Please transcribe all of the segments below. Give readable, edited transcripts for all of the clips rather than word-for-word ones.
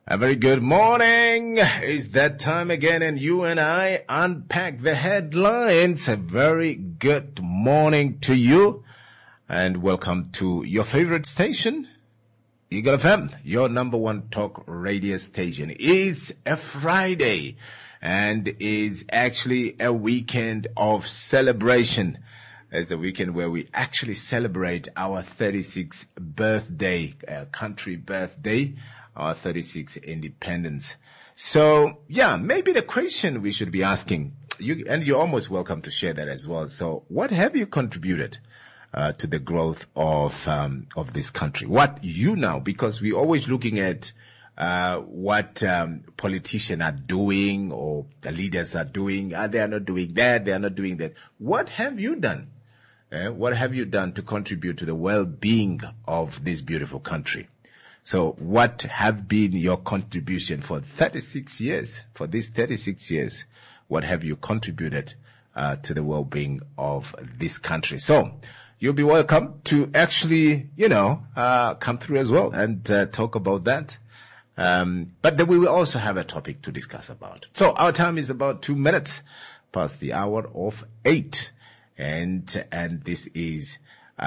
A very good morning. It's that time again, and you and I unpack the headlines. A very good morning to you, and welcome to your favorite station, Eagle FM, your number one talk radio station. It's a Friday, and it's actually a weekend of celebration. It's a weekend where we actually celebrate our 36th birthday, country birthday, our 36th independence. So, yeah, maybe the question we should be asking, and you're almost welcome to share that as well. So, what have you contributed to the growth of this country? What you now, because we're always looking at what politicians are doing or the leaders are doing. They are not doing that. They are not doing that. What have you done? What have you done to contribute to the well-being of this beautiful country? So what have been your contribution for 36 years? For these 36 years, what have you contributed to the well-being of this country? So you'll be welcome to actually, come through as well and talk about that. But then we will also have a topic to discuss about. So our time is about 2 minutes past the hour of 8. And this is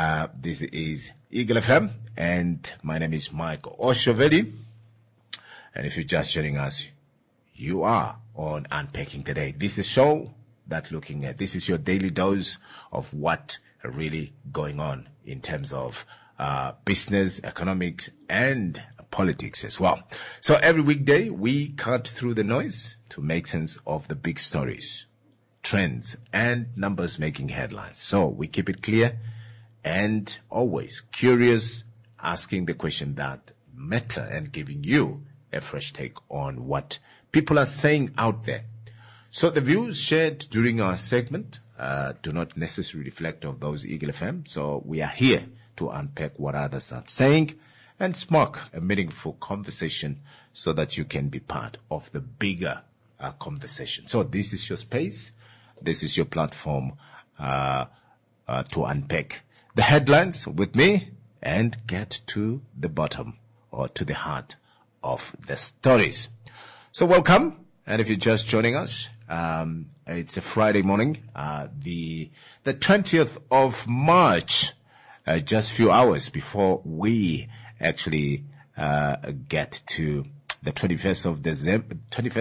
Eagle FM, and my name is Mike Oshovedi. And if you're just joining us, you are on Unpacking Today. This is a show this is your daily dose of what really going on in terms of business, economics, and politics as well. So every weekday, we cut through the noise to make sense of the big stories, trends, and numbers making headlines. So we keep it clear and always curious, asking the question that matter and giving you a fresh take on what people are saying out there. So the views shared during our segment do not necessarily reflect of those Eagle FM. So we are here to unpack what others are saying and spark a meaningful conversation so that you can be part of the bigger conversation. So this is your space. This is your platform to unpack the headlines with me and get to the bottom or to the heart of the stories. So welcome. And if you're just joining us, it's a Friday morning, the 20th of March, just a few hours before we actually get to the 21st of December,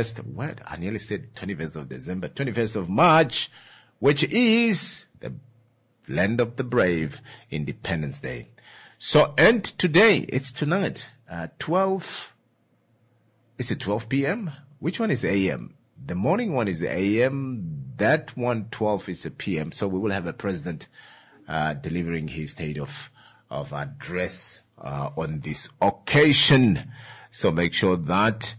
21st of March, which is the Land of the Brave, Independence Day. So, and today, it's tonight, 12 p.m.? Which one is a.m.? The morning one is a.m., that one, 12 is a p.m. So we will have a president, delivering his state of address, on this occasion. So make sure that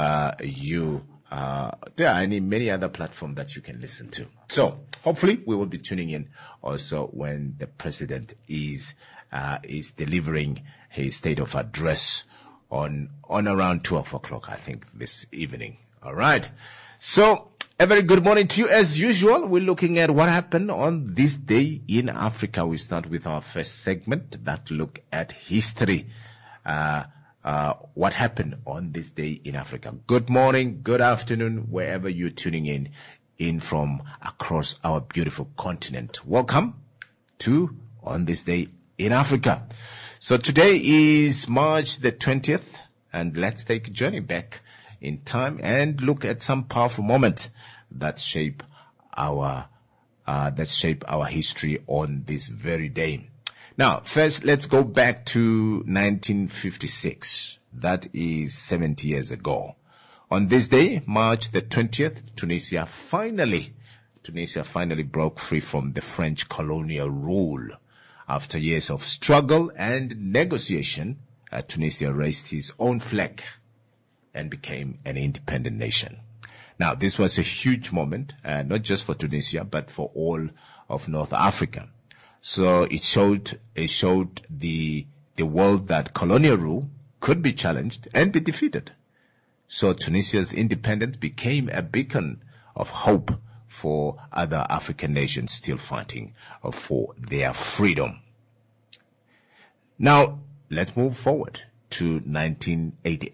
there are many other platforms that you can listen to. So hopefully we will be tuning in also when the president is delivering his state of address on around 12 o'clock, I think, this evening. All right. So a very good morning to you. As usual, we're looking at what happened on this day in Africa. We start with our first segment that look at history. What happened on this day in Africa. Good morning, good afternoon, wherever you're tuning in from across our beautiful continent. Welcome to On This Day in Africa. So today is March the 20th, and let's take a journey back in time and look at some powerful moments that shape our history on this very day. Now, first, let's go back to 1956. That is 70 years ago. On this day, March the 20th, Tunisia finally broke free from the French colonial rule. After years of struggle and negotiation, Tunisia raised its own flag and became an independent nation. Now, this was a huge moment, not just for Tunisia, but for all of North Africa. So it showed the world that colonial rule could be challenged and be defeated. So Tunisia's independence became a beacon of hope for other African nations still fighting for their freedom. Now, let's move forward to 1988.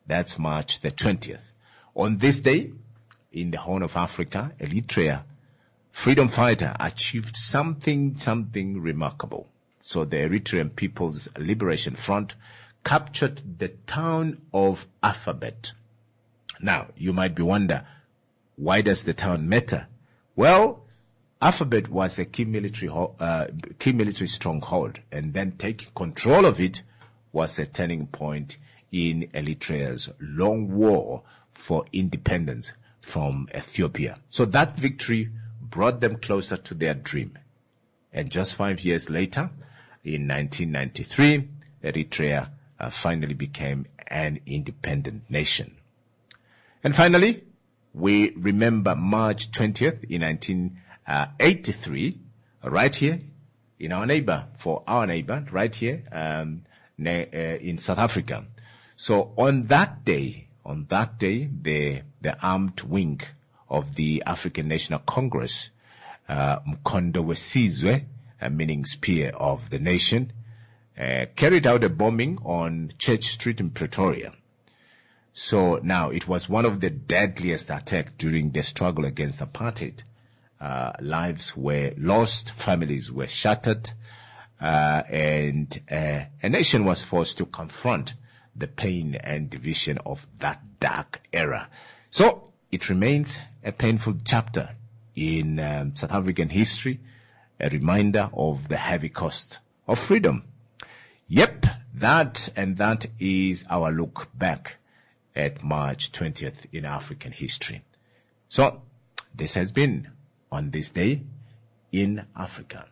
That's March the 20th. On this day, in the Horn of Africa, Eritrea, freedom fighter achieved something remarkable. So the Eritrean People's Liberation Front captured the town of Alphabet. Now, you might be wondering, why does the town matter? Well, Alphabet was a key military stronghold, and then taking control of it was a turning point in Eritrea's long war for independence from Ethiopia. So that victory brought them closer to their dream. And just 5 years later, in 1993, Eritrea finally became an independent nation. And finally, we remember March 20th in 1983, right here in our neighbor, right here in South Africa. So on that day, the armed wing of the African National Congress, Mkondo Wesizwe, meaning Spear of the Nation, carried out a bombing on Church Street in Pretoria. So now it was one of the deadliest attacks during the struggle against apartheid. Lives were lost, families were shattered, and a nation was forced to confront the pain and division of that dark era. So it remains a painful chapter in South African history, a reminder of the heavy cost of freedom. Yep, that is our look back at March 20th in African history. So this has been On This Day in Africa.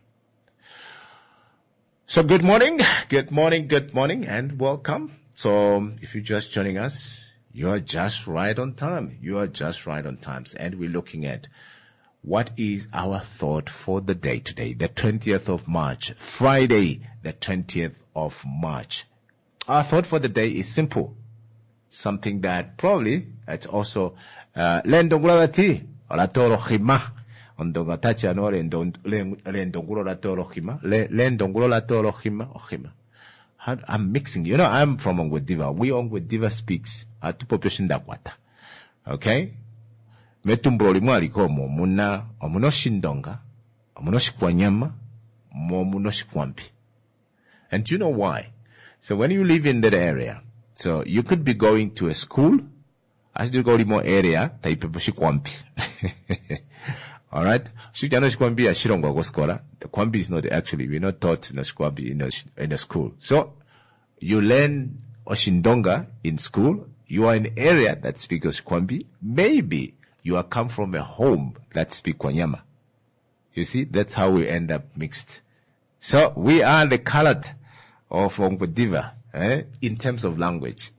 So good morning, and welcome. So if you're just joining us, you're just right on time. And we're looking at what is our thought for the day today, the 20th of March, Friday, the 20th of March. Our thought for the day is simple. Something that probably it's also lendongulati olatoro khima ondonga tacha no lendongulo latoro khima lendongulo latoro khima. I'm mixing. You know, I'm from Ongwediva. We Ongwediva speaks at population dakwata. Okay? Metumbroli mwaliko muna omunoshindonga omunoshikwanyama momunoshikwampi. And do you know why? So when you live in that area, so you could be going to a school, as you go to more area, type of shikwampi. All right? Shikwampi is shirongwa go scholar. The kwampi is not actually, we're not taught in a shikwampi in a school. So you learn Oshindonga in school. You are in an area that speaks Shikwampi. Maybe you are come from a home that speaks Kwanyama. You see, that's how we end up mixed. So we are the colored of Ongwediva, in terms of language.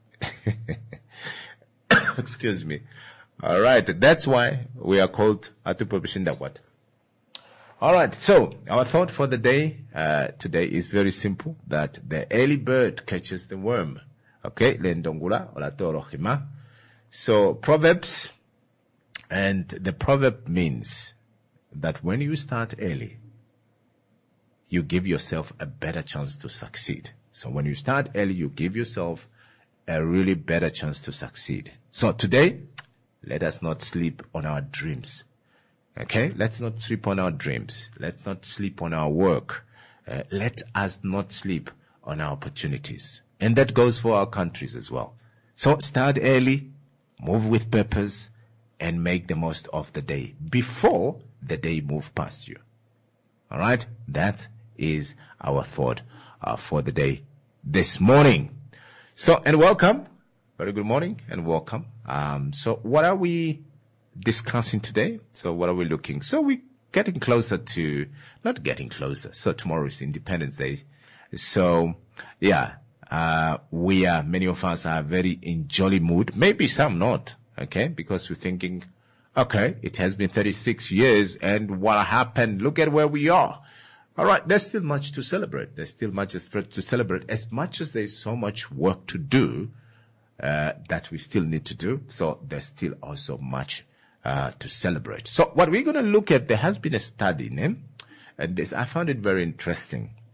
Excuse me. All right. That's why we are called Atupobishindakwat. All right. So our thought for the day, today is very simple, that the early bird catches the worm. Okay. Lendongula olatoro hima. So Proverbs, and the proverb means that when you start early, you give yourself a better chance to succeed. So when you start early, you give yourself a really better chance to succeed. So today, let us not sleep on our dreams. Okay? Let's not sleep on our dreams. Let's not sleep on our work. Let us not sleep on our opportunities. And that goes for our countries as well. So start early, move with purpose, and make the most of the day before the day moves past you. All right? That is our thought for the day this morning. So, and welcome. Very good morning and welcome. So what are we discussing today? So what are we looking? So we're getting closer to, not getting closer. So tomorrow is Independence Day. So yeah, many of us are very in jolly mood. Maybe some not. Okay. Because we're thinking, okay, it has been 36 years and what happened? Look at where we are. All right. There's still much to celebrate. There's still much to celebrate, as much as there's so much work to do, that we still need to do. So there's still also much, to celebrate. So what we're going to look at, there has been a study, and this, I found it very interesting.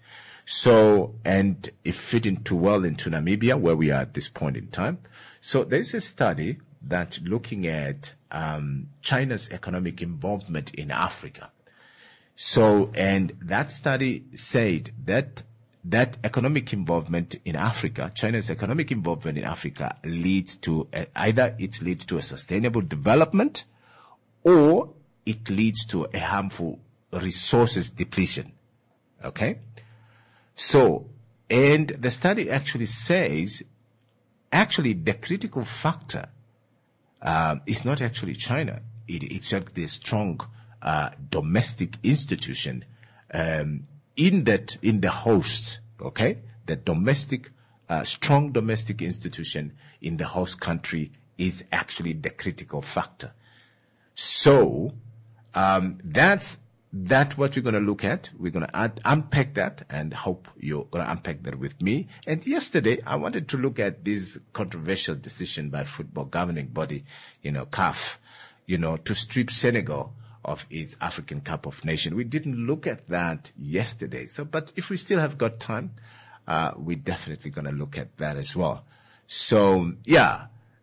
So, and it fit into well into Namibia, where we are at this point in time. So there's a study that looking at China's economic involvement in Africa. So, and that study said that economic involvement in Africa, China's economic involvement in Africa leads to either it leads to a sustainable development or it leads to a harmful resources depletion. Okay? So, and the study actually says, the critical factor is not actually China. It's actually a strong domestic institution in the host, okay? The domestic, strong domestic institution in the host country is actually the critical factor. So, that's what we're going to look at. We're going to unpack that and hope you're going to unpack that with me. And yesterday, I wanted to look at this controversial decision by football governing body, CAF, to strip Senegal of its African Cup of Nations. We didn't look at that yesterday. So, but if we still have got time, we're definitely going to look at that as well. So, yeah,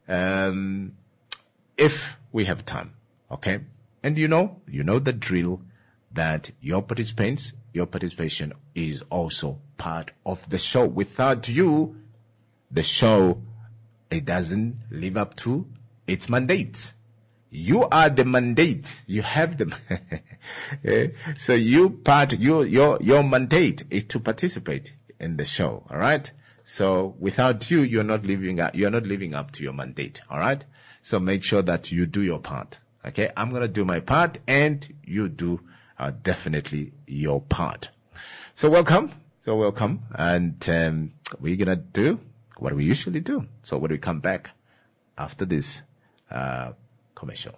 if we have time, okay? And you know the drill, that your participation is also part of the show. Without you, the show, it doesn't live up to its mandate. You are the mandate. You have them. So your mandate is to participate in the show. All right. So without you, you're not living up to your mandate. All right. So make sure that you do your part. Okay. I'm going to do my part and you do definitely your part. So welcome. And we're going to do what we usually do. So when we come back after this commercial.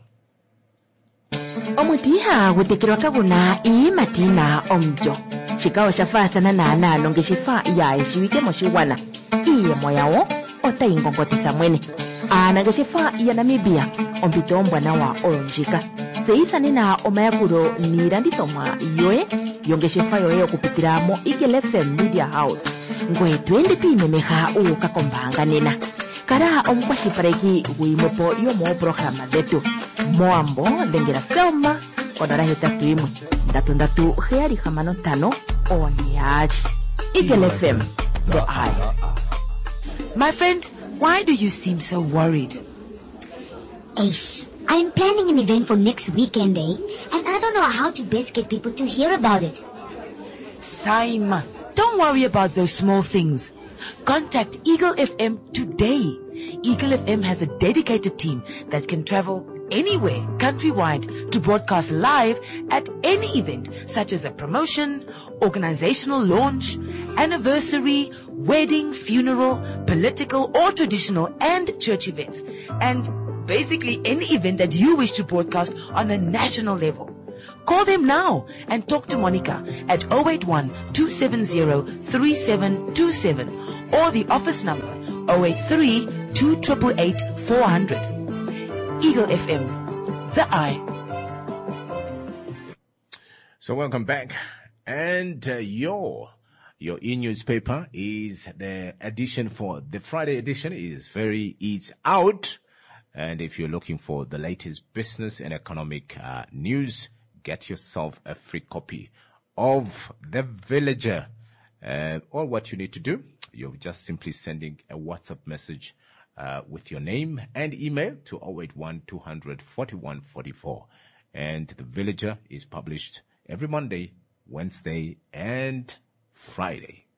Omutiha gutekirwa kaguna matina omjo. Chikao shafa na longe shifa ya shiwike moshiwana. Moyawo ota ingongotisa mwene. Nageshifa ya Namibia ompito mbwana wa olonjika. Zeitha nina omayakuro nirandithomwa yoe yongeshifa yoe kupitira mo Eagle FM Media House. Ngwe twende pimemeha ukakombanga nena. Kara omkwashipareki wimopo yomo programa detu. Moambo lengera selma onara hetatu imwe. Ndatu heari hamano tano oniaji. Eagle FM, the eye. My friend, why do you seem so worried? Ace, I'm planning an event for next weekend, and I don't know how to best get people to hear about it. Saima, don't worry about those small things. Contact Eagle FM today. Eagle FM has a dedicated team that can travel anywhere countrywide to broadcast live at any event, such as a promotion, organizational launch, anniversary, wedding, funeral, political or traditional and church events, and basically any event that you wish to broadcast on a national level. Call them now and talk to Monica at 081-270-3727 or the office number 083-288-400. Eagle FM, the eye. So welcome back. And your e-newspaper is the edition for the Friday edition it's out. And if you're looking for the latest business and economic news, get yourself a free copy of The Villager. All what you need to do, you're just simply sending a WhatsApp message with your name and email to 081-200-4144. And The Villager is published every Monday, Wednesday, and Friday.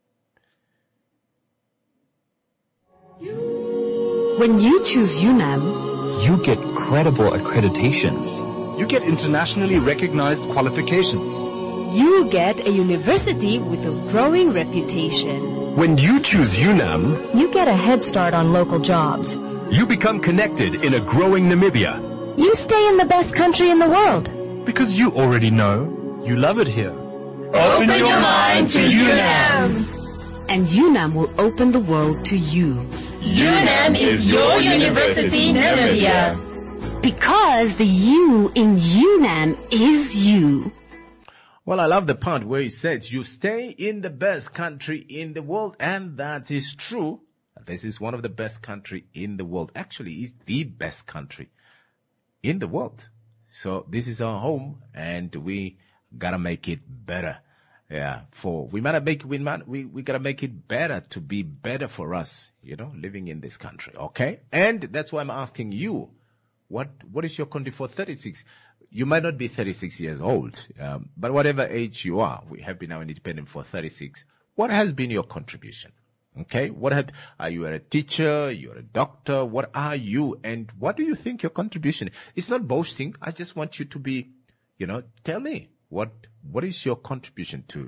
When you choose UNAM, you get credible accreditations. You get internationally recognized qualifications. You get a university with a growing reputation. When you choose UNAM, you get a head start on local jobs. You become connected in a growing Namibia. You stay in the best country in the world. Because you already know you love it here. Open your mind to UNAM. And UNAM will open the world to you. UNAM is your university, Namibia. Because the U in UNAM is you. Well, I love the part where he says you stay in the best country in the world, and that is true. This is one of the best country in the world. Actually, it's the best country in the world. So this is our home, and we gotta make it better. Yeah, we gotta make it better to be better for us, living in this country. Okay, and that's why I'm asking you, what is your country for 36? You might not be 36 years old, but whatever age you are, we have been now independent for 36. What has been your contribution? Okay, are you a teacher? You're a doctor? What are you? And what do you think your contribution is? It's not boasting. I just want you to be, tell me what is your contribution to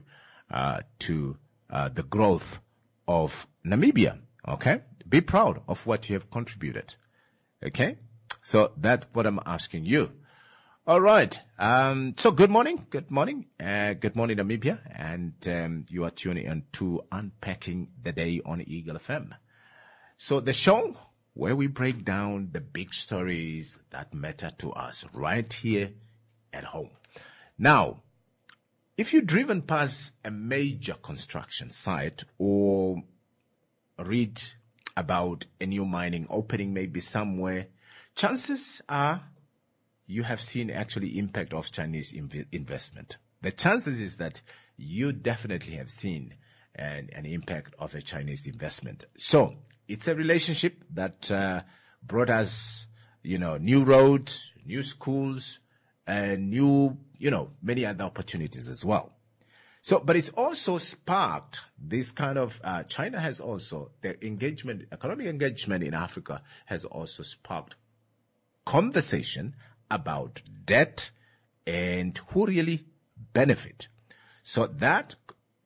the growth of Namibia? Okay, be proud of what you have contributed. Okay, so that's what I'm asking you. All right. So good morning. Good morning, Namibia. And you are tuning in to Unpacking the Day on Eagle FM. So the show where we break down the big stories that matter to us right here at home. Now, if you've driven past a major construction site or read about a new mining opening maybe somewhere, chances are you have seen actually impact of Chinese investment. The chances is that you definitely have seen an impact of a Chinese investment. So it's a relationship that brought us, new roads, new schools, and new, many other opportunities as well. So, but it's also sparked this kind of, China has also, economic engagement in Africa has also sparked conversation about debt and who really benefit. So that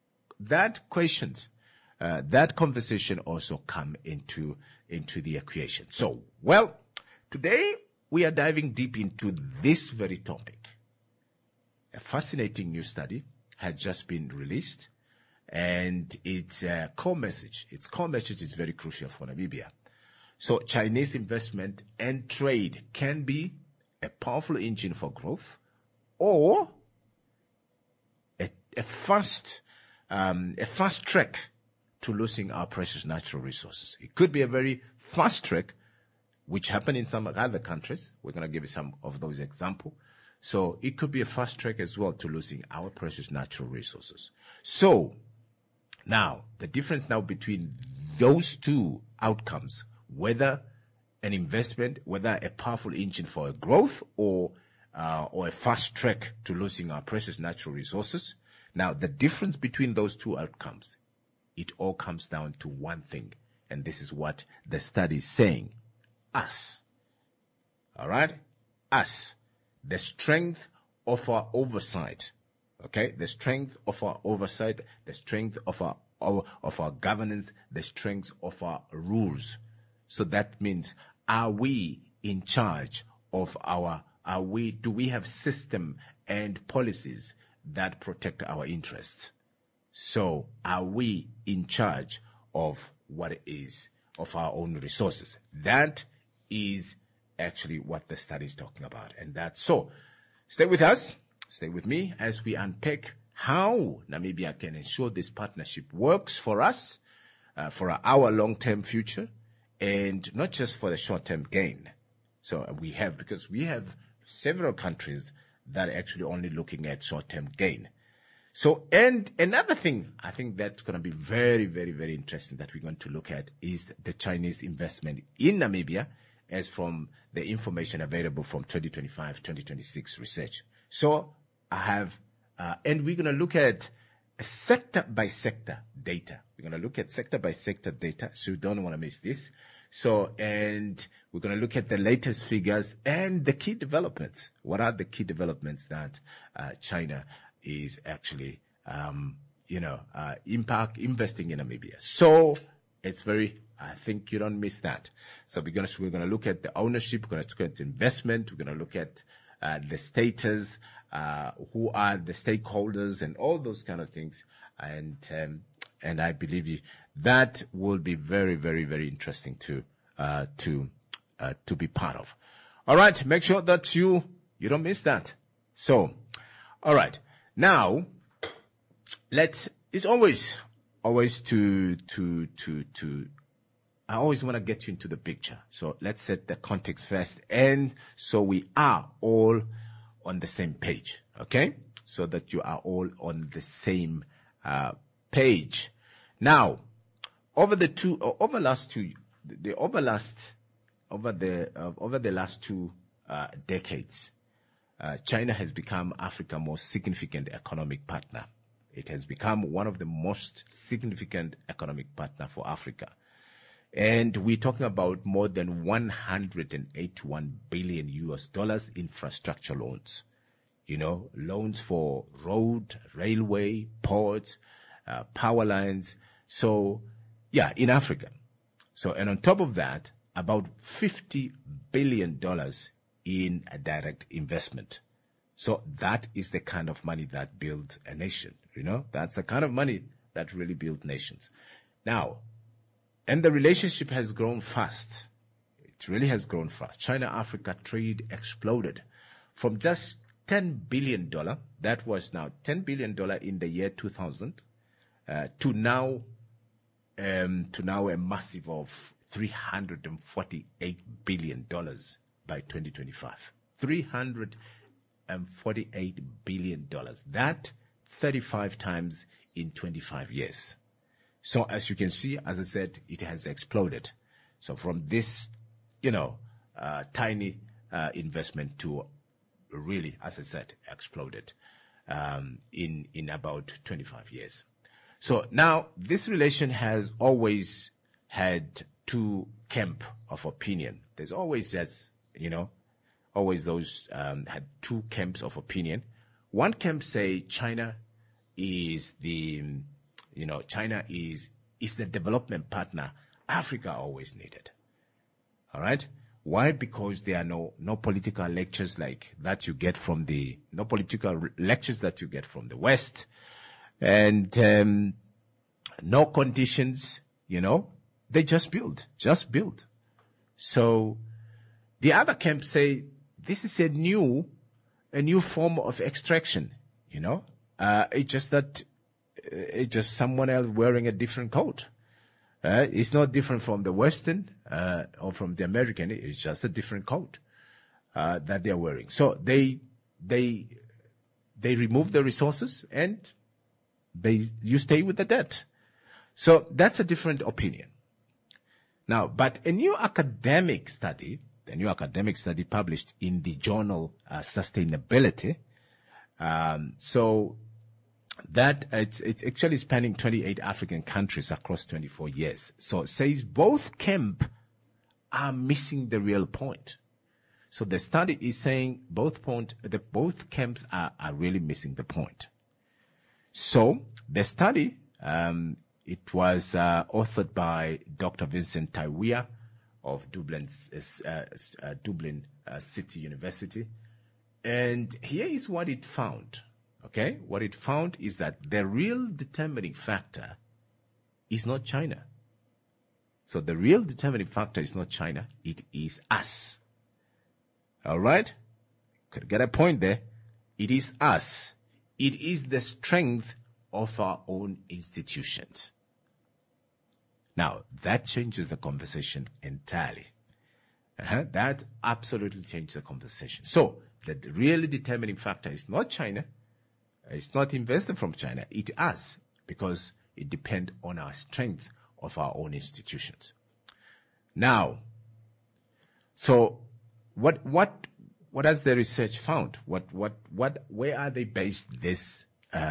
conversation also come into the equation. So, today we are diving deep into this very topic. A fascinating new study has just been released, and its core message is very crucial for Namibia. So Chinese investment and trade can be a powerful engine for growth, or a fast track to losing our precious natural resources. It could be a very fast track, which happened in some other countries. We're going to give you some of those examples. So it could be a fast track as well to losing our precious natural resources. So now the difference now between those two outcomes, whether an investment, whether a powerful engine for a growth or a fast track to losing our precious natural resources. Now, the difference between those two outcomes, it all comes down to one thing, and this is what the study is saying. Us. All right? Us. The strength of our oversight. Okay? The strength of our oversight, the strength of our governance, the strength of our rules. So that means, are we in charge of do we have system and policies that protect our interests? So are we in charge of of our own resources? That is actually what the study is talking about. And so stay with us, stay with me as we unpack how Namibia can ensure this partnership works for us, for our long-term future, and not just for the short-term gain. So because we have several countries that are actually only looking at short-term gain. So, and another thing I think that's going to be very, very, very interesting that we're going to look at is the Chinese investment in Namibia, as from the information available from 2025-2026 research. So I have, and we're going to look at sector-by-sector data. We're going to look at sector-by-sector data, so you don't want to miss this. So, and we're going to look at the latest figures and the key developments. What are the key developments that China is actually, investing in Namibia? So it's I think you don't miss that. So we're going to look at the ownership, we're going to look at investment, we're going to look at the status, who are the stakeholders, and all those kind of things. And I believe that will be very, very, very interesting to be part of. All right, make sure that you don't miss that. So, all right. Now, it's always I always want to get you into the picture. So let's set the context first. And so we are all on the same page. Okay? So that you are all on the same page. Now, over the last two decades, China has become Africa's most significant economic partner. It has become one of the most significant economic partner for Africa. And we're talking about more than 181 billion US dollars infrastructure loans. Loans for road, railway, ports, power lines. So, yeah, in Africa. So, and on top of that, about $50 billion in a direct investment. So that is the kind of money that builds a nation. That's the kind of money that really builds nations. Now, and the relationship has grown fast. It really has grown fast. China-Africa trade exploded from just $10 billion, that was now $10 billion in the year 2000, to now a massive of $348 billion by 2025. $348 billion. That 35 times in 25 years. So as you can see, as I said, it has exploded. So from this, tiny investment to really, as I said, exploded in about 25 years. So now this relation has always had two camp of opinion. There's always always those had two camps of opinion. One camp say China is the development partner Africa always needed. All right. Why? Because there are no political lectures like that you get from the West, and no conditions. They just build. So the other camp say this is a new form of extraction. It's just someone else wearing a different coat. It's not different from the Western or from the American. It's just a different coat that they're wearing. So they remove the resources and you stay with the debt. So that's a different opinion. Now, but a new academic study published in the journal Sustainability, so that it's actually spanning 28 African countries across 24 years. So it says both camps are missing the real point. So the study is saying both camps are really missing the point. So the study, it was authored by Dr. Vincent Taiwia of Dublin City University. And here is what it found. Okay, what it found is that the real determining factor is not China. So the real determining factor is not China, it is us. All right? Could get a point there. It is us. It is the strength of our own institutions. Now, that changes the conversation entirely. That absolutely changes the conversation. So, the really determining factor is not China. It's not invested from China. It us, because it depends on our strength of our own institutions. Now, so what has the research found? Where are they based this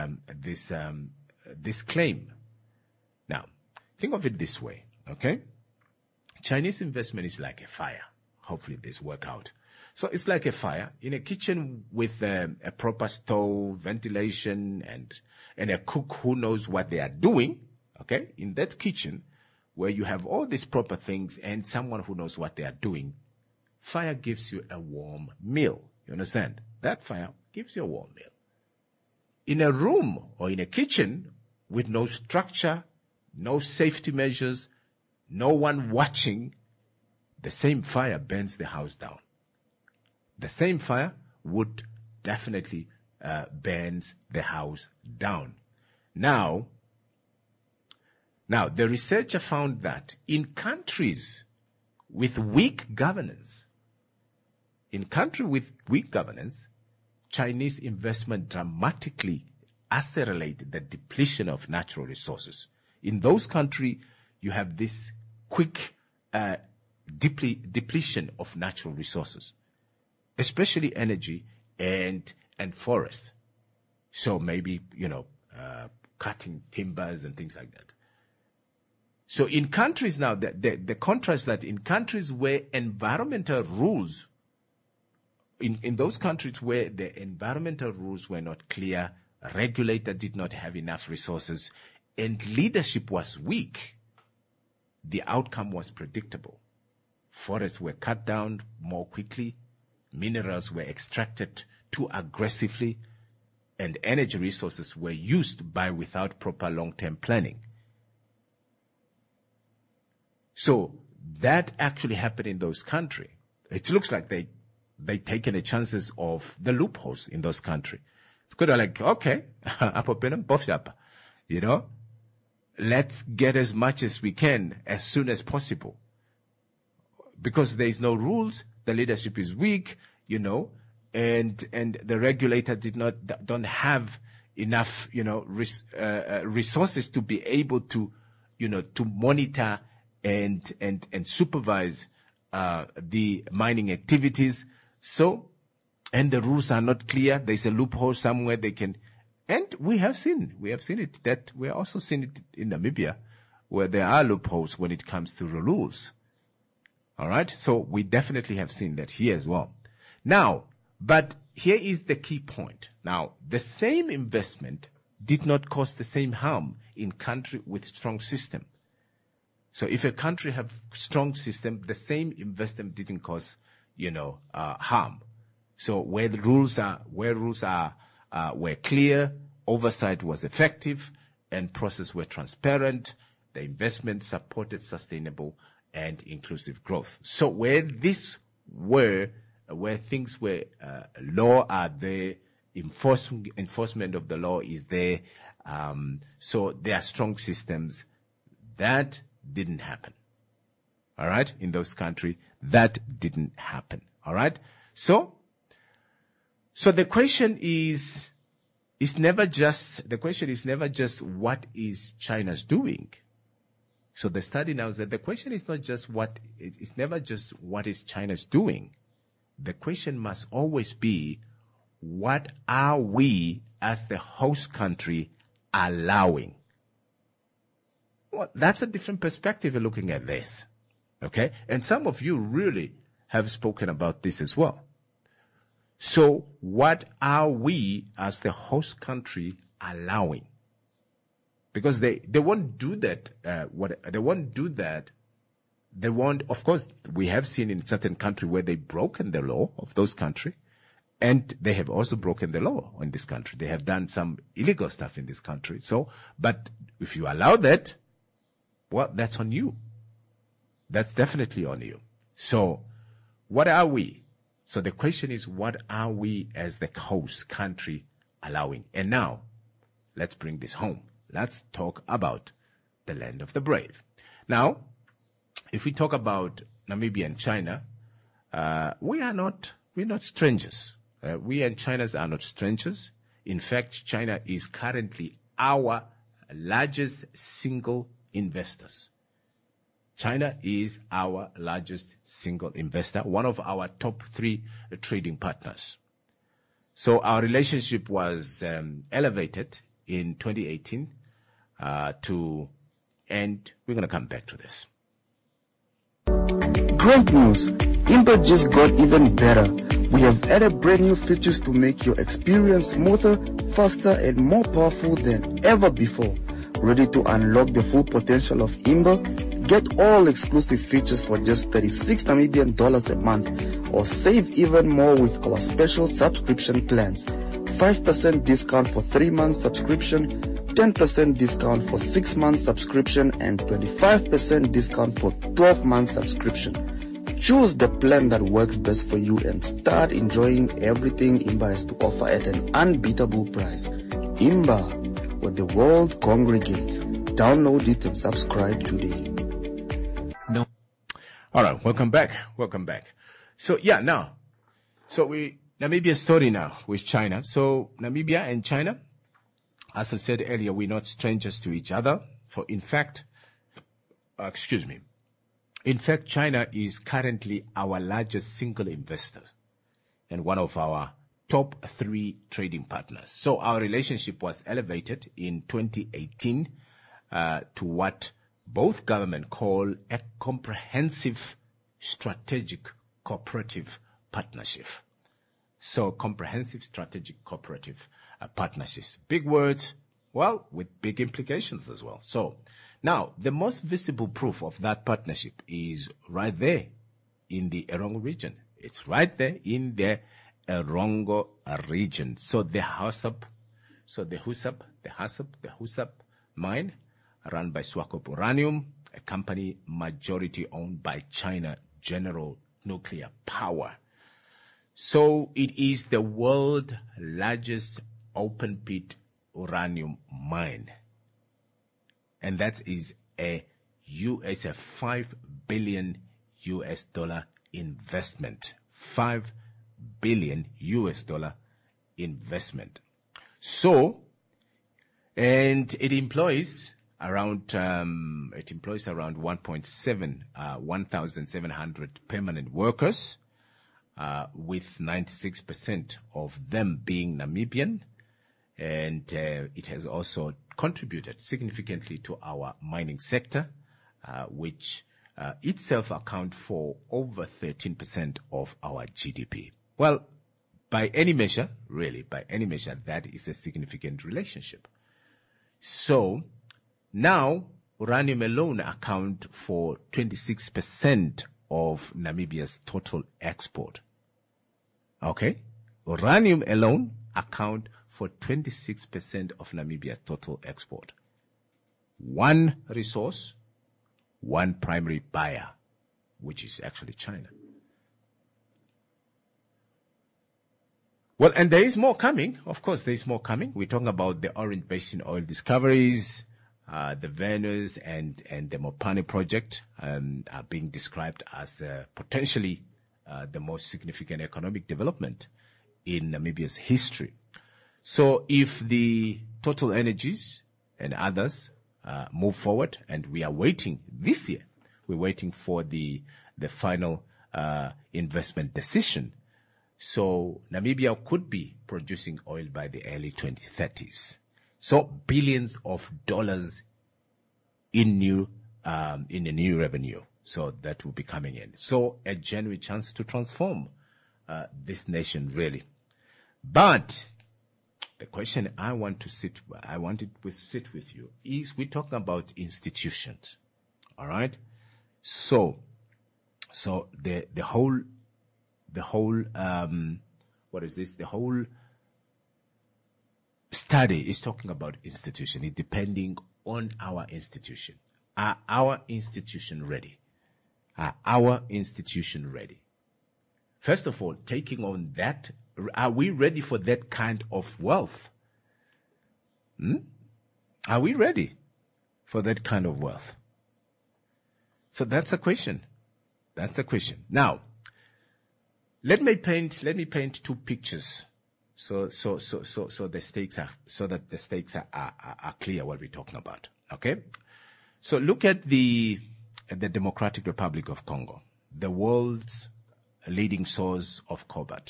claim? Now, think of it this way, okay? Chinese investment is like a fire. Hopefully this work out. So it's like a fire in a kitchen with a proper stove, ventilation, and a cook who knows what they are doing, okay? In that kitchen where you have all these proper things and someone who knows what they are doing, fire gives you a warm meal. You understand? That fire gives you a warm meal. In a room or in a kitchen with no structure, no safety measures, no one watching, the same fire burns the house down. The same fire would definitely burns the house down. Now, the researcher found that in countries with weak governance, Chinese investment dramatically accelerate the depletion of natural resources. In those countries, you have this quick depletion of natural resources, especially energy and forests. So maybe, cutting timbers and things like that. So in countries now, the contrast that in countries where environmental rules, in those countries where the environmental rules were not clear, regulator did not have enough resources, and leadership was weak, the outcome was predictable. Forests were cut down more quickly, minerals were extracted too aggressively, and energy resources were used without proper long-term planning. So that actually happened in those countries. It looks like they taken the chances of the loopholes in those countries. It's good, like, okay, let's get as much as we can as soon as possible. Because there is no rules, the leadership is weak, and the regulator don't have enough, resources to be able to, to monitor and supervise the mining activities. So, and the rules are not clear. There's a loophole somewhere they can, and we have seen it. That we also seen it in Namibia, where there are loopholes when it comes to the rules. All right, so we definitely have seen that here as well. Now, but here is the key point. Now, the same investment did not cause the same harm in country with strong system. So if a country have strong system, the same investment didn't cause, harm. So where rules were clear, oversight was effective, and processes were transparent, the investment supported sustainable and inclusive growth. So where things were law are there, enforcement of the law is there, so there are strong systems. That didn't happen. All right, in those countries, that didn't happen. All right, so the question is never just what is China's doing. So the study now is that the question is never just what is China's doing. The question must always be, what are we as the host country allowing? Well, that's a different perspective of looking at this. Okay? And some of you really have spoken about this as well. So what are we as the host country allowing? Because they won't do that. They won't do that. They won't. Of course, we have seen in certain countries where they've broken the law of those countries, and they have also broken the law in this country. They have done some illegal stuff in this country. So, but if you allow that, well, that's on you. That's definitely on you. So, what are we? So the question is, what are we as the host country allowing? And now, let's bring this home. Let's talk about the land of the brave. Now, if we talk about Namibia and China, we're not strangers. We and China are not strangers. In fact, China is currently our largest single investors. China is our largest single investor, one of our top 3 trading partners. So our relationship was elevated in 2018 and we're going to come back to this. Great news! Imba just got even better. We have added brand new features to make your experience smoother, faster, and more powerful than ever before. Ready to unlock the full potential of Imba? Get all exclusive features for just 36 Namibian dollars a month, or save even more with our special subscription plans. 5% discount for 3 months subscription, 10% discount for 6 months subscription, and 25% discount for 12 months subscription. Choose the plan that works best for you and start enjoying everything Imba has to offer at an unbeatable price. Imba, where the world congregates. Download it and subscribe today. No. All right, welcome back. Welcome back. So Namibia's story now with China. So Namibia and China, as I said earlier, we're not strangers to each other. So in fact, China is currently our largest single investor and one of our top 3 trading partners. So our relationship was elevated in 2018 to what both governments call a comprehensive strategic cooperative partnership. So comprehensive strategic cooperative partnerships. Big words, well, with big implications as well. So now, the most visible proof of that partnership is right there in the Erongo region. It's right there in the Erongo region. So the Husab mine, run by Swakop Uranium, a company majority owned by China General Nuclear Power. So it is the world's largest open pit uranium mine. And that is a $5 billion investment. $5 billion investment. So, and it employs around 1,700 permanent workers, with 96% of them being Namibian. And it has also contributed significantly to our mining sector, which itself accounts for over 13% of our GDP. Well, by any measure, that is a significant relationship. So now, uranium alone accounts for 26% of Namibia's total export. Okay? Uranium alone accounts for 26% of Namibia's total export. One resource, one primary buyer, which is actually China. Well, and there is more coming. Of course, there is more coming. We're talking about the Orange Basin oil discoveries, the Venus and the Mopane project are being described as potentially the most significant economic development in Namibia's history. So if the Total Energies and others move forward, and we are waiting this year, we're waiting for the final investment decision. So Namibia could be producing oil by the early 2030s. So billions of dollars in the new revenue. So that will be coming in. So a genuine chance to transform this nation, really. But the question I want to sit with you is, we're talking about institutions. All right. So the whole what is this? The whole study is talking about institution. It's depending on our institution. Are our institution ready? Are our institution ready? First of all, taking on that, are we ready for that kind of wealth? Are we ready for that kind of wealth? So that's a question. That's a question. Now, let me paint 2 pictures, so the stakes are clear what we're talking about. Okay, so look at the Democratic Republic of Congo, the world's leading source of cobalt.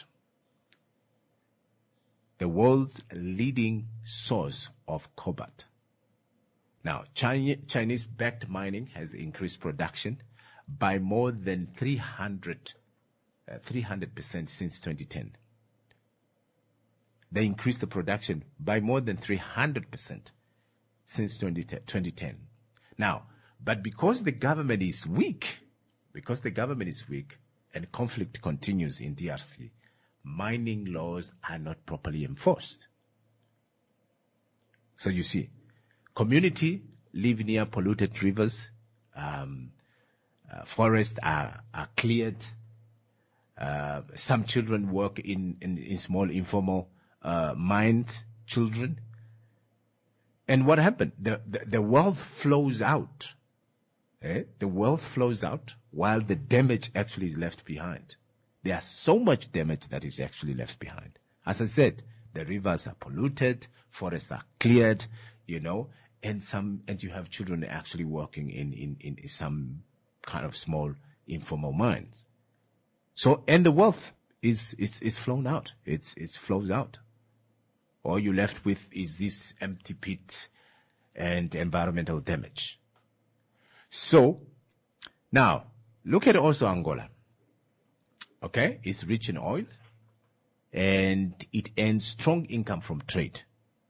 The world's leading source of cobalt. Now, Chinese-backed mining has increased production by more than 300% since 2010. They increased the production by more than 300% since 2010. Now, but because the government is weak, and conflict continues in DRC, mining laws are not properly enforced. So you see, community live near polluted rivers, forests are cleared. Some children work in small informal mines, children. And what happened? The wealth flows out. The wealth flows out while the damage actually is left behind. There's so much damage that is actually left behind. As I said, the rivers are polluted, forests are cleared, and you have children actually working in some kind of small informal mines. So, and the wealth is flown out. It flows out. All you're left with is this empty pit and environmental damage. So, now, look at also Angola. Okay? It's rich in oil and it earns strong income from trade.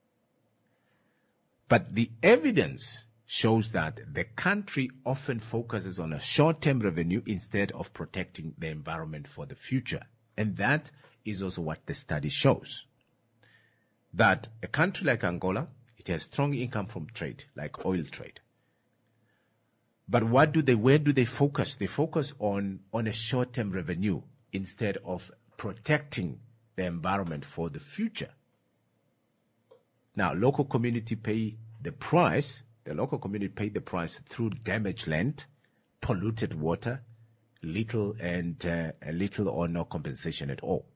But the evidence shows that the country often focuses on a short-term revenue instead of protecting the environment for the future. And that is also what the study shows. That a country like Angola, it has strong income from trade, like oil trade. But where do they focus? They focus on a short-term revenue instead of protecting the environment for the future. Now, local community pay the price. The local community pay the price through damaged land, polluted water, little or no compensation at all.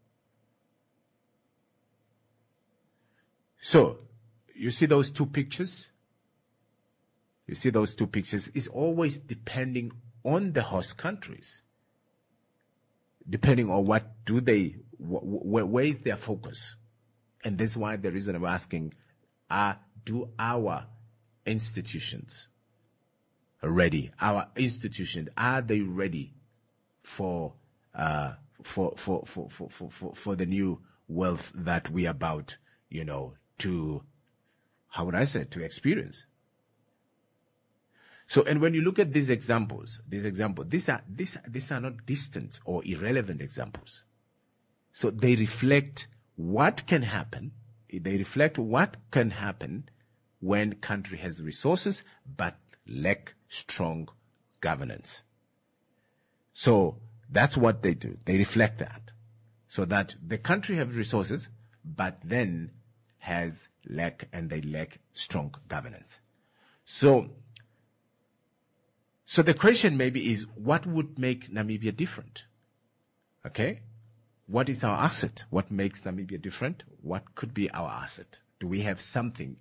So, you see those two pictures? It's always depending on the host countries. Depending on where is their focus? And that's why the reason I'm asking, do our institutions ready? Our institutions, are they ready for the new wealth that we are about, to experience? So, and when you look at these examples, these are not distant or irrelevant examples. So they reflect what can happen. They reflect what can happen when country has resources but lack strong governance. So that's what they do. They reflect that. So that the country has resources but then they lack strong governance. So the question maybe is, what would make Namibia different? Okay? What is our asset? What makes Namibia different? What could be our asset? Do we have something,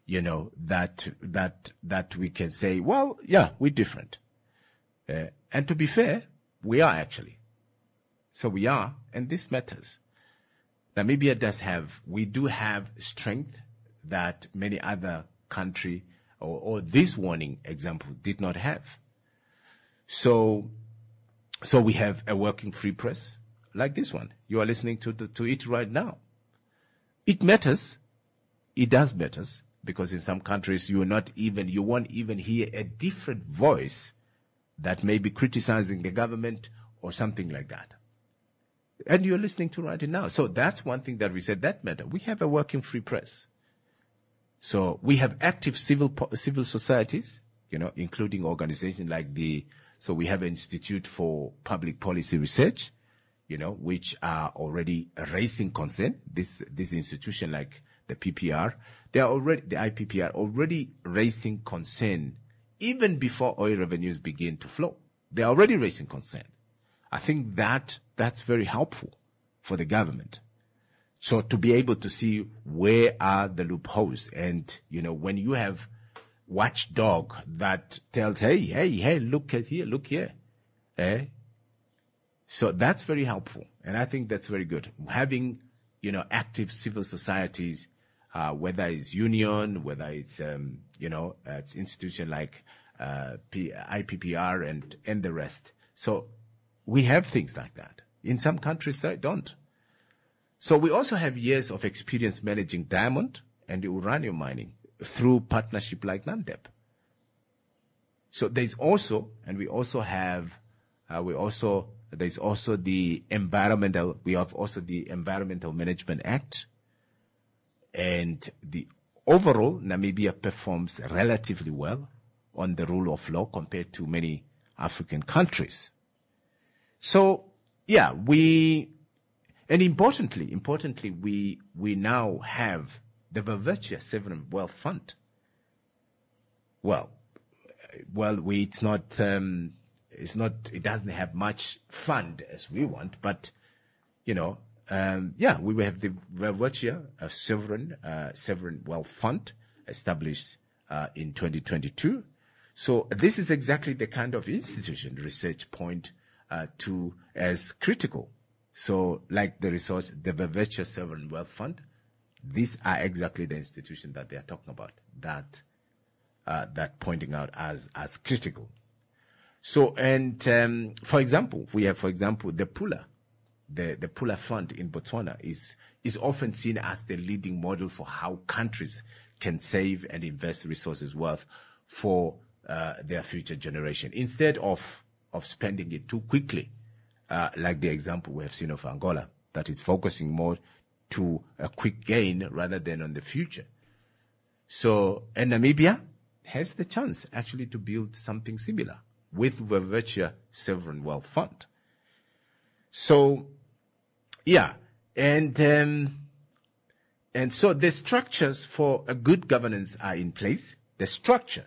that we can say, well, yeah, we're different. And to be fair, we are actually. So we are, and this matters. Namibia we do have strength that many other country or this warning example did not have. So we have a working free press like this one. You are listening to it right now. It matters. It does matter, because in some countries you won't even hear a different voice that may be criticizing the government or something like that. And you're listening to right now. So that's one thing that we said that matter. We have a working free press. So we have active civil societies, including organizations like so we have an Institute for Public Policy Research, which are already raising concern. This institution like the PPR, the IPPR already raising concern even before oil revenues begin to flow. They're already raising concern. I think that's very helpful for the government. So to be able to see where are the loopholes, and when you have watchdog that tells, hey, look here. So that's very helpful. And I think that's very good. Having, active civil societies, whether it's union, whether it's, it's institution like, IPPR and the rest. So we have things like that. In some countries they don't. So we also have years of experience managing diamond and uranium mining through partnership like NAMDEP. So there's also, and we also have, there's also the Environmental Management Act, and the overall Namibia performs relatively well on the rule of law compared to many African countries. So, yeah, importantly, we now have the Welwitschia Sovereign Wealth Fund. It doesn't have much fund as we want, but, we have the Welwitschia Sovereign Wealth Fund established in 2022. So this is exactly the kind of institution the research point to as critical. So like the Welwitschia Sovereign Wealth Fund, these are exactly the institutions that they are talking about, that pointing out as critical. So, and for example, we have, the Pula. The Pula Fund in Botswana is often seen as the leading model for how countries can save and invest resources wealth for their future generation, instead of spending it too quickly, like the example we have seen of Angola, that is focusing more to a quick gain rather than on the future. So, and Namibia has the chance actually to build something similar with the Welwitschia Sovereign Wealth Fund. So, yeah, and so the structures for a good governance are in place. The structures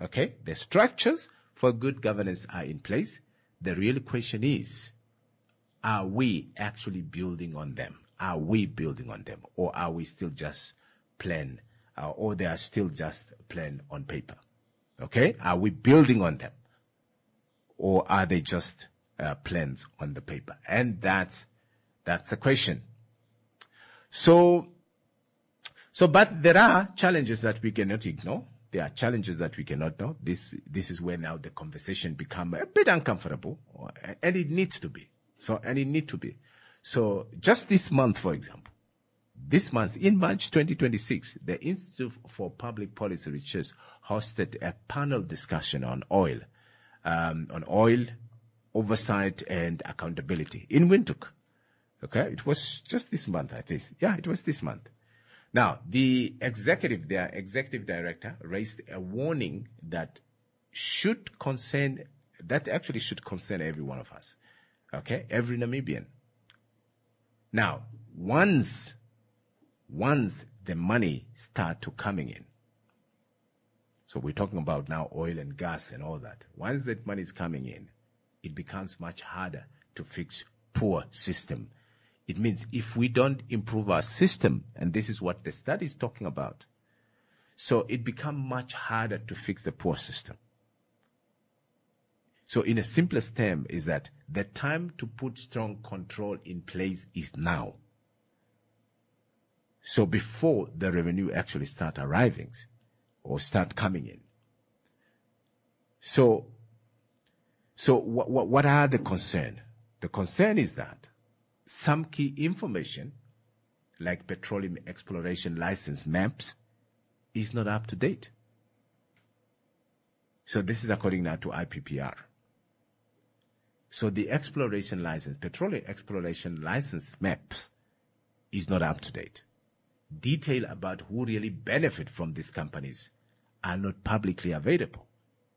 for good governance are in place. The real question is, are we actually building on them? Are we building on them, or are we still just plan, or they are still just plan on paper? Okay, are we building on them, or are they just plans on the paper? And that's a question. So, but there are challenges that we cannot ignore. There are challenges that we cannot know. This is where now the conversation become a bit uncomfortable, and it needs to be. So just this month, for example, in March 2026, the Institute for Public Policy Research hosted a panel discussion on oil oversight and accountability in Windhoek. Okay, it was just this month, I think. Yeah, it was this month. Now, their executive director raised a warning that should concern every one of us. Okay, every Namibian. Now, once the money start to coming in, so we're talking about now oil and gas and all that. Once that money is coming in, it becomes much harder to fix poor system. It means if we don't improve our system, and this is what the study is talking about, so it becomes much harder to fix the poor system. So in a simplest term is that the time to put strong control in place is now. So before the revenue actually start arriving or start coming in. So what are the concern? The concern is that some key information, like petroleum exploration license maps, is not up to date. So this is according now to IPPR. So the petroleum exploration license maps is not up to date. Detail about who really benefit from these companies are not publicly available.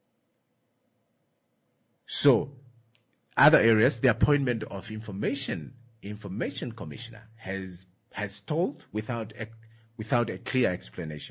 So, other areas, the appointment of information commissioner has told without a clear explanation.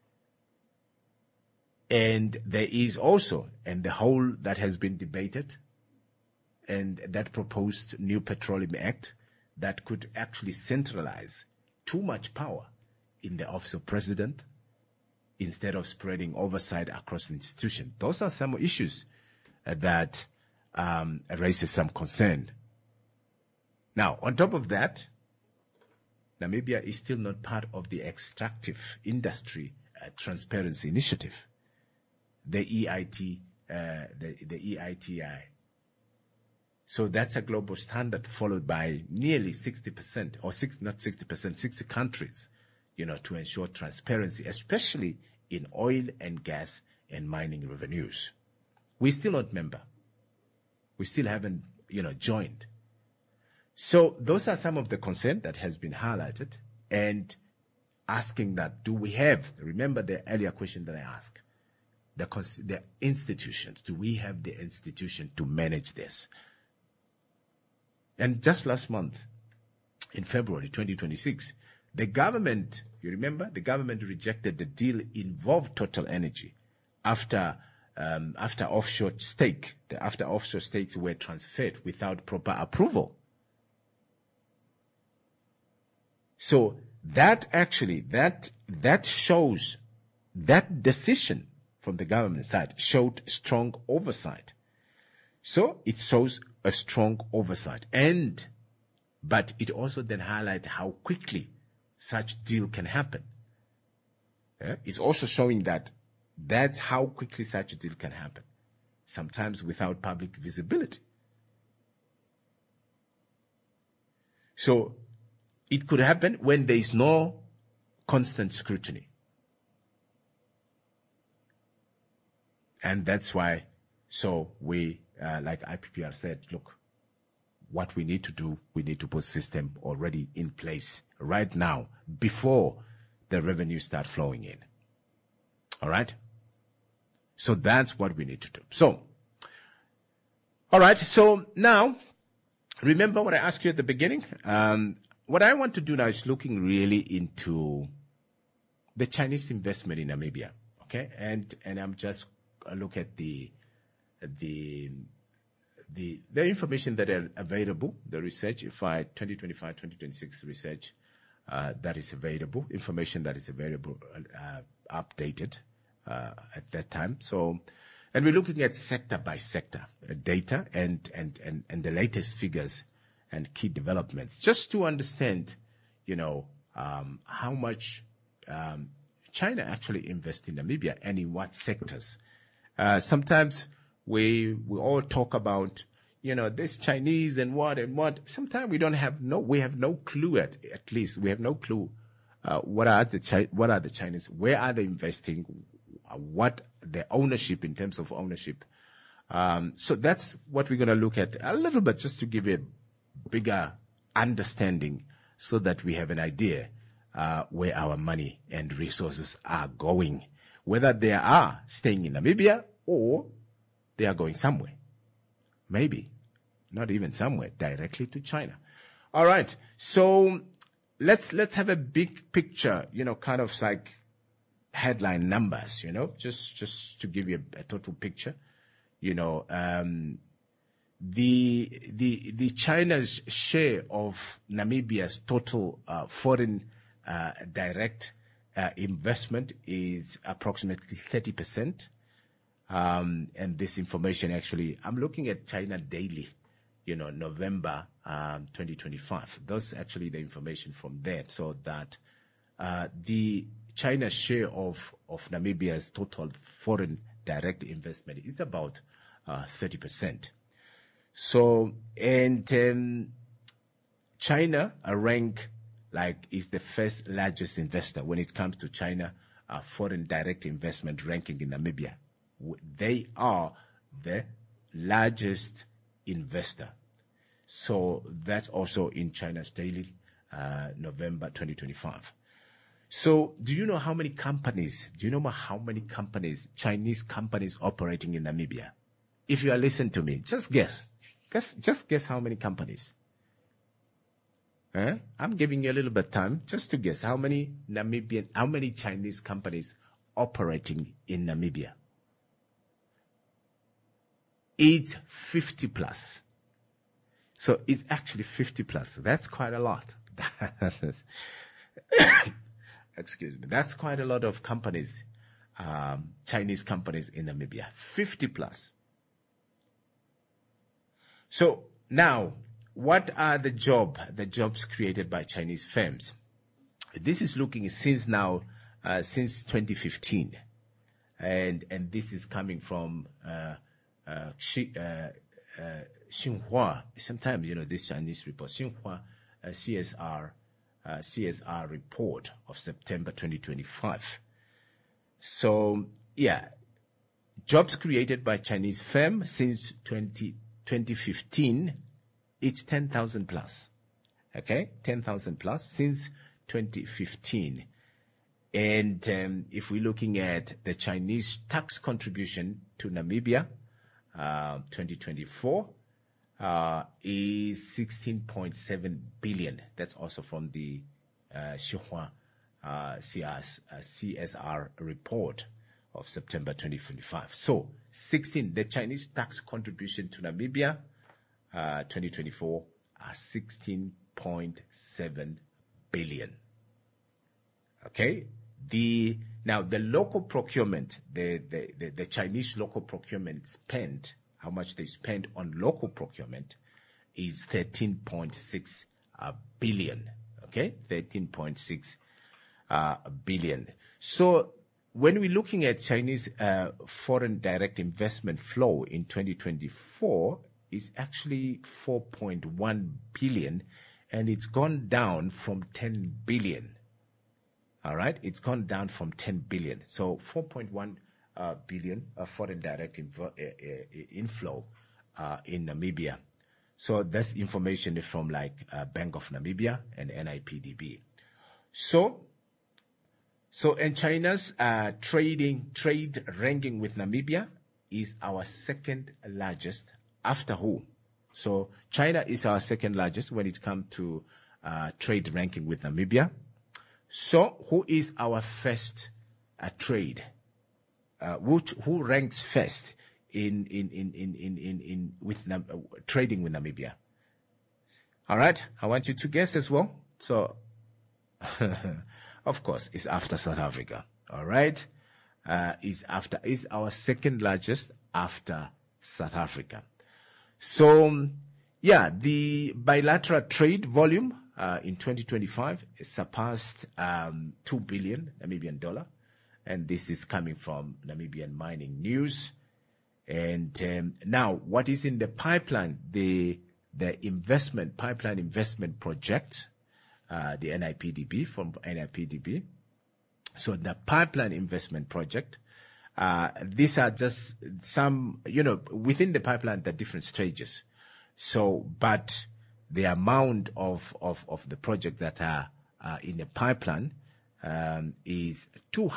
And there is also, and the whole that has been debated, and that proposed new Petroleum Act that could actually centralize too much power in the office of president instead of spreading oversight across the institution. Those are some issues that raises some concern. Now, on top of that, Namibia is still not part of the Extractive Industry Transparency Initiative, the EIT, the EITI. So that's a global standard followed by nearly 60%, or 60 countries, to ensure transparency, especially in oil and gas and mining revenues. We're still not member. We still haven't, joined. So those are some of the concerns that has been highlighted, and asking that, do we have, remember the earlier question that I asked, the institutions? Do we have the institution to manage this? And just last month, in February 2026, the government, you remember, the government rejected the deal involved Total Energy after offshore stakes were transferred without proper approval. So that shows, that decision from the government side showed strong oversight. So it shows a strong oversight, but it also then highlights how quickly such deal can happen. It's also showing that's how quickly such a deal can happen, sometimes without public visibility. So it could happen when there is no constant scrutiny. And that's why, so we, like IPPR said, look, what we need to do, we need to put system already in place right now before the revenue start flowing in. All right? So that's what we need to do. So, all right. So now, remember what I asked you at the beginning? What I want to do now is looking really into the Chinese investment in Namibia. Okay. And I'm just look at the information that are available, the research, 2025, 2026 research, that is available, information that is available, updated, at that time. So, and we're looking at sector by sector data and the latest figures and key developments, just to understand, how much China actually invests in Namibia and in what sectors. Sometimes we all talk about, this Chinese and what. Sometimes we have no clue at least. We have no clue what are the Chinese, where are they investing, what the ownership in terms of ownership. So that's what we're going to look at a little bit, just to give you a bigger understanding so that we have an idea where our money and resources are going, whether they are staying in Namibia or they are going somewhere. Maybe not even somewhere, directly to China. All right. So let's have a big picture, kind of like headline numbers, just to give you a total picture. The China's share of Namibia's total foreign direct investment is approximately 30%. And this information actually, I'm looking at China Daily, November 2025. That's actually the information from there. So that the China's share of Namibia's total foreign direct investment is about 30%. So, and China is the first largest investor when it comes to China foreign direct investment ranking in Namibia. They are the largest investor. So that's also in China's Daily, November 2025. So do you know how many companies, Chinese companies operating in Namibia? If you are listening to me, just guess. Just guess how many companies. I'm giving you a little bit of time just to guess how many Chinese companies operating in Namibia. It's 50 plus. So it's actually 50 plus. That's quite a lot. Excuse me. That's quite a lot of companies, Chinese companies in Namibia. 50 plus. So now, what are the jobs created by Chinese firms? This is looking since 2015. And this is coming from, Xinhua. Sometimes, this Chinese report, Xinhua CSR report of September 2025. So, yeah, jobs created by Chinese firm since 2015, it's 10,000 plus. Okay, 10,000 plus since 2015. And if we're looking at the Chinese tax contribution to Namibia, 2024 is 16.7 billion. That's also from the Xinhua CSR report of September 2025. So the Chinese tax contribution to Namibia 2024 are 16.7 billion. Okay. Now the local procurement, the Chinese local procurement spend, how much they spend on local procurement is 13.6 billion. Okay, 13.6 billion. So when we're looking at Chinese foreign direct investment flow in 2024, it's actually 4.1 billion, and it's gone down from 10 billion. All right, it's gone down from 10 billion. So 4.1 billion foreign direct inflow in Namibia. So that's information from like Bank of Namibia and NIPDB. So and China's trade ranking with Namibia is our second largest after who? So China is our second largest when it comes to trade ranking with Namibia. So who is our first trade? Who ranks first in trading with Namibia? All right, I want you to guess as well. So, of course, it's after South Africa. All right, is our second largest after South Africa. So, yeah, the bilateral trade volume in 2025 surpassed 2 billion Namibian dollar. And this is coming from Namibian Mining News. And now, what is in the pipeline? The pipeline investment project, the NIPDB from NIPDB. So the pipeline investment project, these are just some, within the pipeline, there are different stages. So, but the amount of the project that are in the pipeline is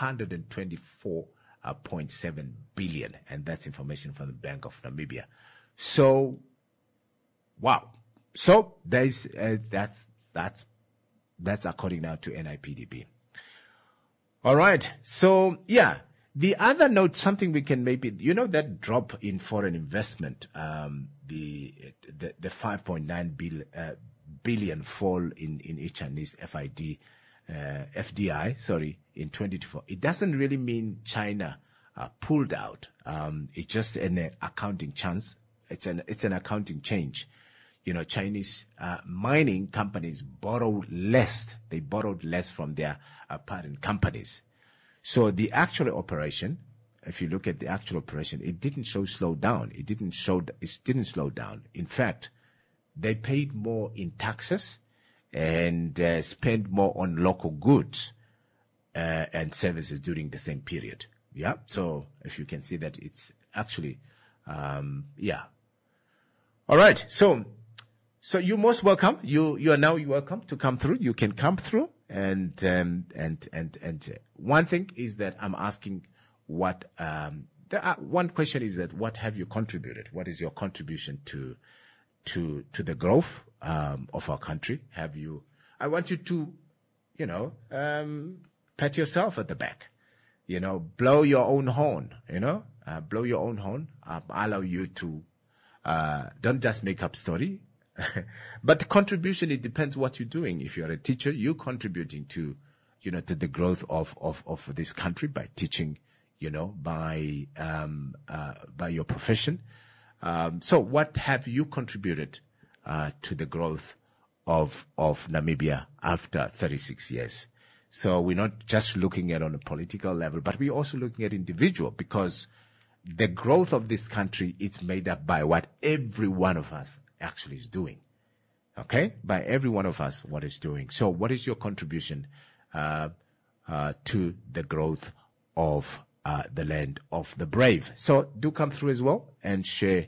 224.7 billion, and that's information from the Bank of Namibia. So, wow. So there is that's according now to NIPDB. All right. So yeah, the other note, something we can maybe, that drop in foreign investment, the 5.9 billion fall in Chinese FDI, in 2024. It doesn't really mean China pulled out. It's just an accounting chance. It's an accounting change. Chinese mining companies borrowed less. They borrowed less from their parent companies. So the actual operation, if you look at the actual operation, it didn't slow down. It didn't slow down. In fact, they paid more in taxes and spent more on local goods and services during the same period. Yeah. So if you can see that, it's actually, yeah. All right. So you're most welcome. You are now welcome to come through. You can come through. And one thing is that I'm asking one question is that what have you contributed? What is your contribution to the growth of our country? I want you to, pat yourself at the back, blow your own horn, blow your own horn. Allow you to, don't just make up story. But the contribution, it depends what you're doing. If you're a teacher, you're contributing to the growth of this country by teaching, by your profession. So what have you contributed to the growth of Namibia after 36 years? So we're not just looking at on a political level, but we're also looking at individual, because the growth of this country is made up by what every one of us actually is doing. Okay? By every one of us, what is doing. So what is your contribution to the growth of the land of the brave? So do come through as well and share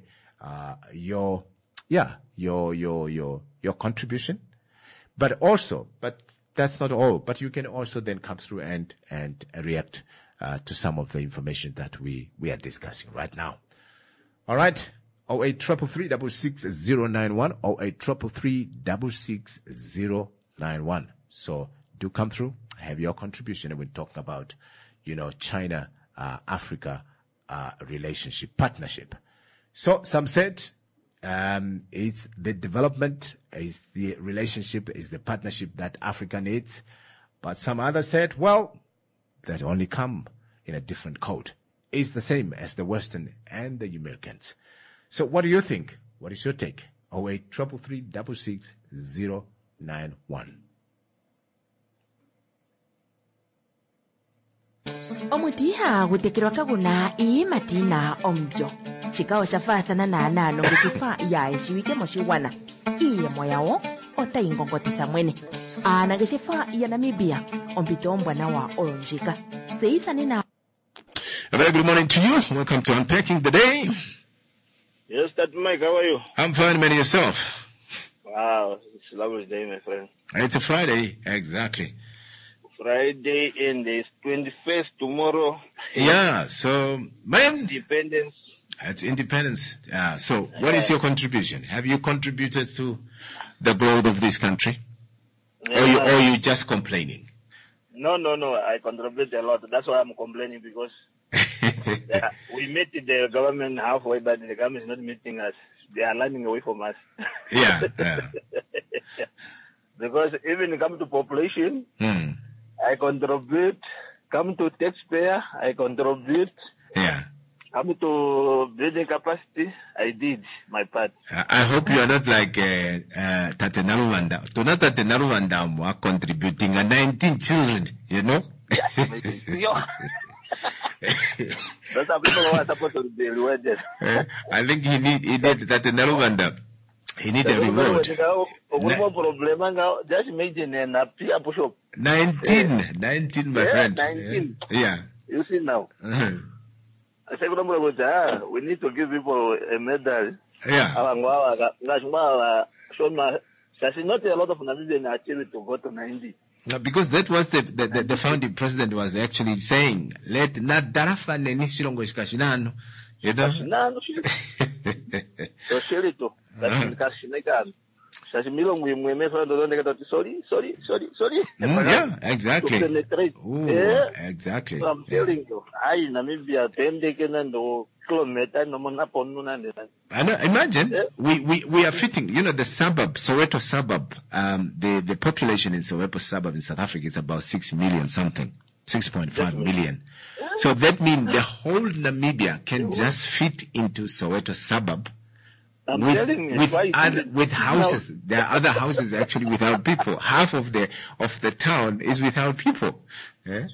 your contribution. But that's not all, but you can also then come through and react to some of the information that we are discussing right now. All right. 0833366091, 0833366091. So do come through, have your contribution, and we're talking about, China, Africa relationship, partnership. So some said it's the development, is the relationship, is the partnership that Africa needs. But some others said, well, that only come in a different code. It's the same as the Western and the Americans. So what do you think? What is your take? 0833366091. omutiha gutekerwa kaguna ii matina omjo chikao shafathana na analo ngeshifa ya shiwike moshiwana iye moyawo otaingongotisa mwene ana ngeshifa ya Namibia ompito mbwana wa olonjika zeithani na. A very good morning to you. Welcome to Unpacking the Day. Yes, Dad Mike, how are you? I'm fine, man. Yourself? Wow, it's a lovely day, my friend. It's a Friday, exactly. Friday and it's 21st tomorrow. Yeah, so, man. Independence. It's independence. Yeah, so what is your contribution? Have you contributed to the growth of this country? Or are you just complaining? No. I contribute a lot. That's why I'm complaining, because we met the government halfway, but the government is not meeting us. They are running away from us. Yeah. Because even come to population, I contribute. Come to taxpayer, I contribute. Yeah. Come to building capacity, I did my part. I hope you are not like Tate Naruwanda. To not Tate Naruwanda are contributing 19 children, you know? Those are people who are supposed to be rewarded. I think he need Tate Naruwanda. He need a reward. Just imagine a peer push-up. 19, my friend. 19. Yeah. You see now. I say, we need to give people a medal. Yeah. Not a lot of Namibians achieved to go to 90. No, because that was the founding president was actually saying, let not darafa neni shilongo shikashinano. You know? Yeah, exactly. Ooh, yeah. Exactly. So I'm telling you, Namibia, imagine we are fitting, the suburb, Soweto suburb, the population in Soweto suburb in South Africa is about 6 million something, 6.5 million. So that means the whole Namibia can just fit into Soweto suburb. With houses. There are other houses actually without people. Half of the town is without people. Yeah?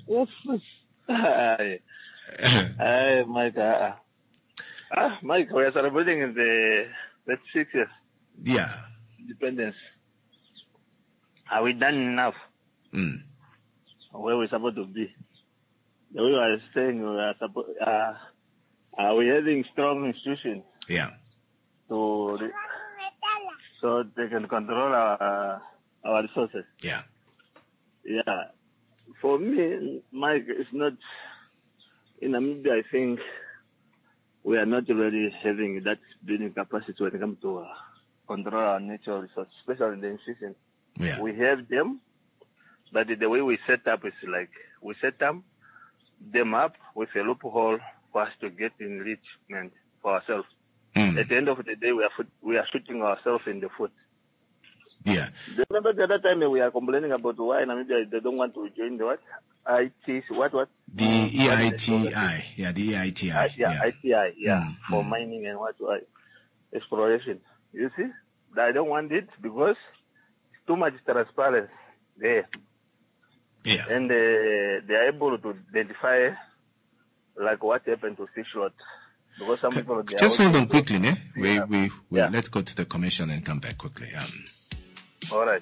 Mike, we are celebrating in the 6 years. Yeah. Independence. Are we done enough? Where we're supposed to be? The way I was saying, are we having strong institutions? Yeah. So they can control our resources. Yeah. Yeah. For me, Mike, it's not, in Namibia, I think we are not really having that building capacity when it comes to control our natural resources, especially in the institution. Yeah. We have them, but the way we set up is like, we set them up with a loophole for us to get enrichment for ourselves. At the end of the day, we are shooting ourselves in the foot. Yeah. Remember the other time we are complaining about why Namibia they don't want to join the what? What? The EITI. Yeah, the EITI. ITI. Yeah, for mining and exploration. You see, I don't want it because it's too much transparency there. Yeah. And they are able to identify like what happened to Fish Lot. Because some people just hold on quickly, ne? Let's go to the commission and come back quickly. All right.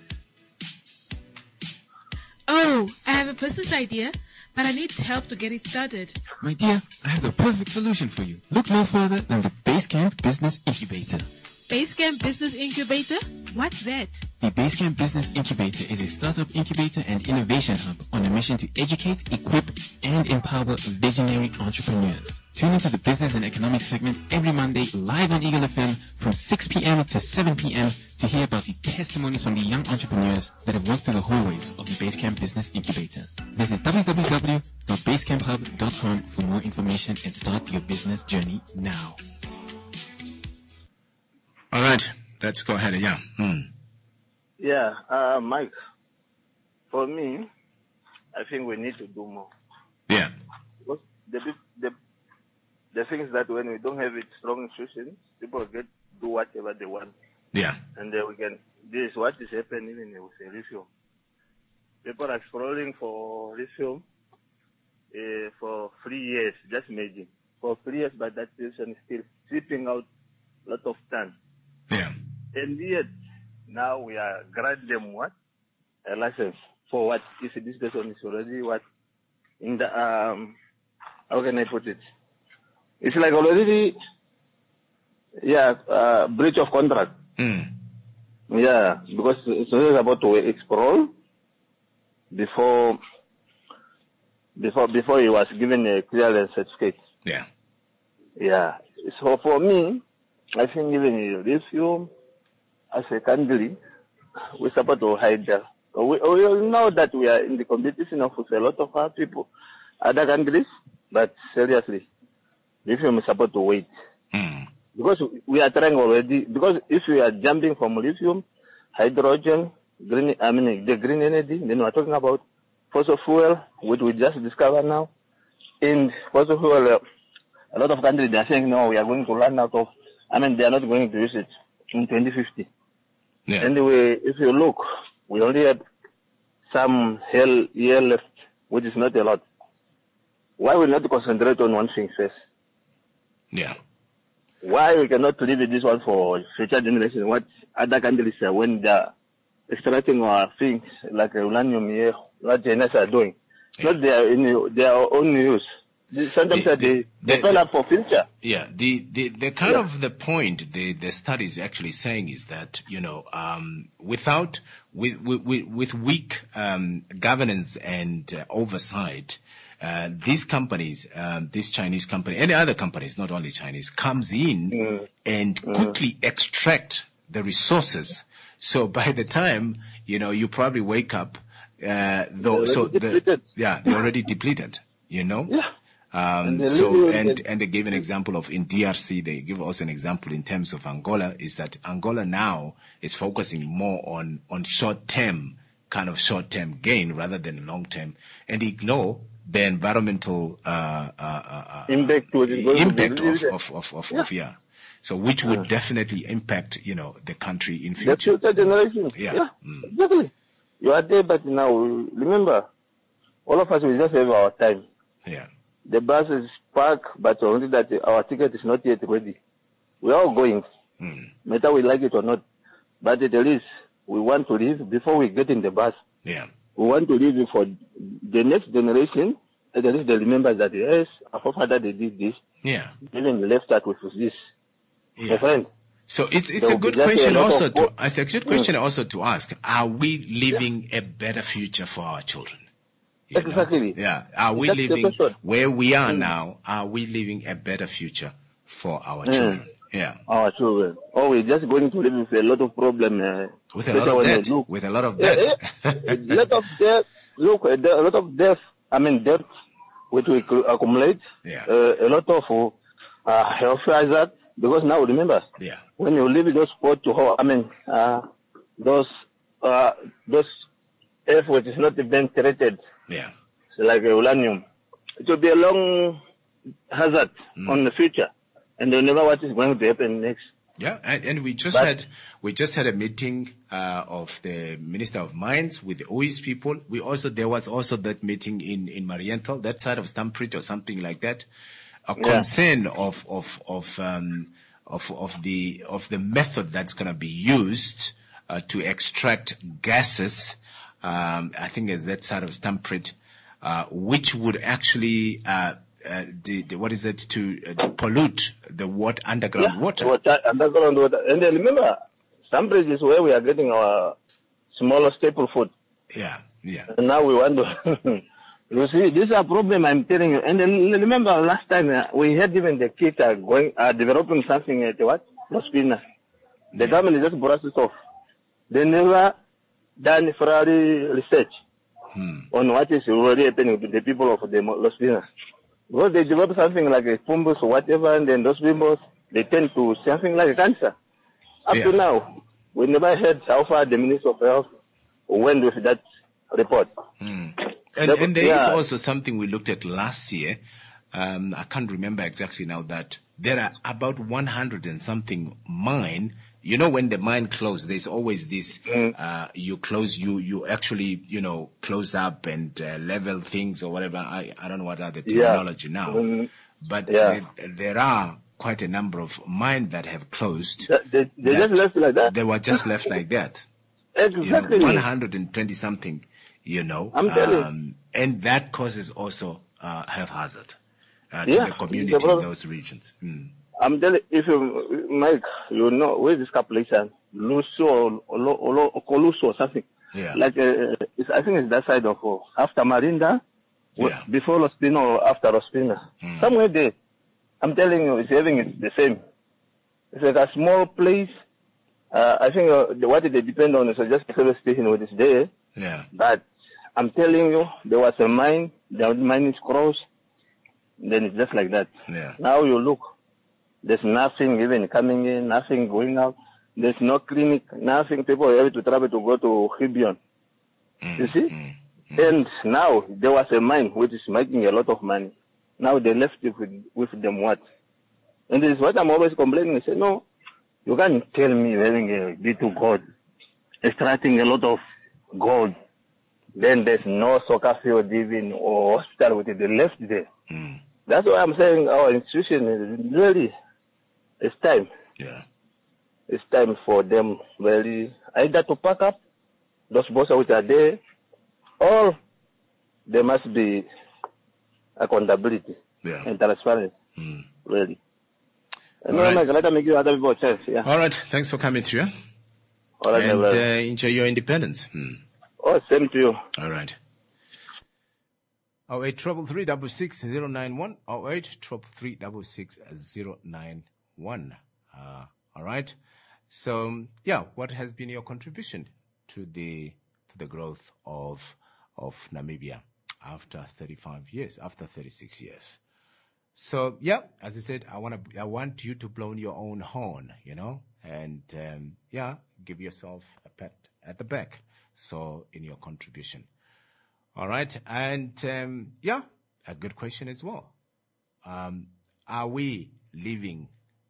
Oh, I have a business idea, but I need help to get it started. My dear, I have the perfect solution for you. Look no further than the Basecamp Business Incubator. Basecamp Business Incubator? What's that? The Basecamp Business Incubator is a startup incubator and innovation hub on a mission to educate, equip, and empower visionary entrepreneurs. Tune into the business and economics segment every Monday live on Eagle FM from 6 p.m. to 7 p.m. to hear about the testimonies from the young entrepreneurs that have walked through the hallways of the Basecamp Business Incubator. Visit www.basecamphub.com for more information and start your business journey now. All right, let's go ahead. Yeah. Yeah, Mike, for me, I think we need to do more. Yeah. Because the thing is that when we don't have strong institutions, people do whatever they want. Yeah. And then this is what is happening even with the lithium. People are scrolling for lithium for 3 years, just imagine. For 3 years, but that lithium is still sweeping out a lot of tons. Yeah. And yet, now we are granting them what? A license. For what? If this person is already what? In the, how can I put it? It's like already, breach of contract. Yeah, because it's already about to explore before he was given a clearance certificate. Yeah. Yeah. So for me, I think even lithium as a country, we're supposed to hide that. We know that we are in the competition with a lot of other people, other countries, but seriously, lithium is supposed to wait. Because we are trying already, because if we are jumping from lithium, hydrogen, the green energy, then we are talking about fossil fuel, which we just discovered now. In fossil fuel, a lot of countries, they are saying, no, we are going to run out of, they are not going to use it in 2050. Yeah. Anyway, if you look, we only have some year left, which is not a lot. Why we not concentrate on one thing first? Yeah. Why we cannot leave this one for future generations? What other countries are when they are extracting our things like uranium here, what China are doing? Yeah. Not their own use. Sometimes they develop up for future. Yeah, the kind of the point the study is actually saying is that, with weak governance and oversight, these companies, this Chinese company, any other companies, not only Chinese, comes in and quickly extract the resources. So by the time, you probably wake up, they're already depleted, Yeah. And they give an example of in DRC, they give us an example in terms of Angola, is that Angola now is focusing more on short-term gain rather than long-term, and ignore the environmental impact of so which would definitely impact the country in future. The future generations. Yeah. Exactly. You are there, but now remember, all of us will just have our time. Yeah. The bus is parked, but only that our ticket is not yet ready. We are all going, whether we like it or not. But at least we want to leave before we get in the bus. Yeah. We want to leave for the next generation. At least they remember that, yes, our forefather, they did this. Yeah. Even left us with this. Yeah. My friend. So it's a good question also to ask. Are we leaving a better future for our children? Exactly. Yeah. Are we living where we are now? Are we living a better future for our children? Yeah. Our children. Oh, we're just going to live with a lot of problems. With a lot of debt. With a lot of debt. A lot of debt. Look, a lot of debt. Debt which we accumulate. Yeah. A lot of health hazard. Because now remember. Yeah. When you leave those spots to those F which is not even treated. Yeah. Like uranium. It will be a long hazard on the future. And they never know what is going to happen next. Yeah, and we just had a meeting of the Minister of Mines with the OIS people. There was also that meeting in Marienthal, that side of Stamford or something like that. A concern of the method that's going to be used to extract gases. I think it's that side of Stamford, which would actually to pollute the underground water. Underground water. And then remember, some places where we are getting our smaller staple food. Yeah, yeah. And now we want to, you see, this is a problem I'm telling you. And then remember last time we had even the kids developing something at what? Lospina. The government just brushed it off. They never done thorough research on what is really happening to the people of the Lospina. Because they develop something like a fungus or whatever, and then those people, they tend to something like a cancer. Up to now, we never heard how far the Minister of Health went with that report. And there is also something we looked at last year. I can't remember exactly now, that there are about 100 and something mine. You know, when the mine closes, there's always this, you close, you actually, close up and level things or whatever. I don't know what are the terminology now. But there are quite a number of mines that have closed. They just left like that. They were just left like that. Exactly. 120 something, I'm telling and that causes also health hazard to the community in those regions. I'm telling you, if you, Mike, where is this calculation? Luso or something. Yeah. Like, I think it's that side of after Marinda, before Lospina or after Lospina. Somewhere there. I'm telling you, it's the same. It's like a small place. I think what they depend on is just a service station which is there. Yeah. But I'm telling you, there was a mine, the mine is crossed, then it's just like that. Yeah. Now you look, there's nothing even coming in, nothing going out. There's no clinic, nothing. People are able to travel to go to Hibion. You see? And now there was a mine which is making a lot of money. Now they left it with them what? And this is what I'm always complaining. I say, no, you can't tell me having a little gold, extracting a lot of gold. Then there's no soccer field even or hospital with it. They left there. That's why I'm saying our institution is really, it's time. Yeah. It's time for them really either to pack up those bosses which are there, or there must be accountability and transparency. Really. And let me give other people a chance. Yeah. All right. Thanks for coming through. All right, and enjoy your independence. Oh, same to you. All right. 0833366091. 0833366091. All right. So, what has been your contribution to the growth of Namibia after 35 years, after 36 years? So, as I said, I want you to blow your own horn, and give yourself a pat at the back. So, in your contribution. All right. And, a good question as well. Are we leaving,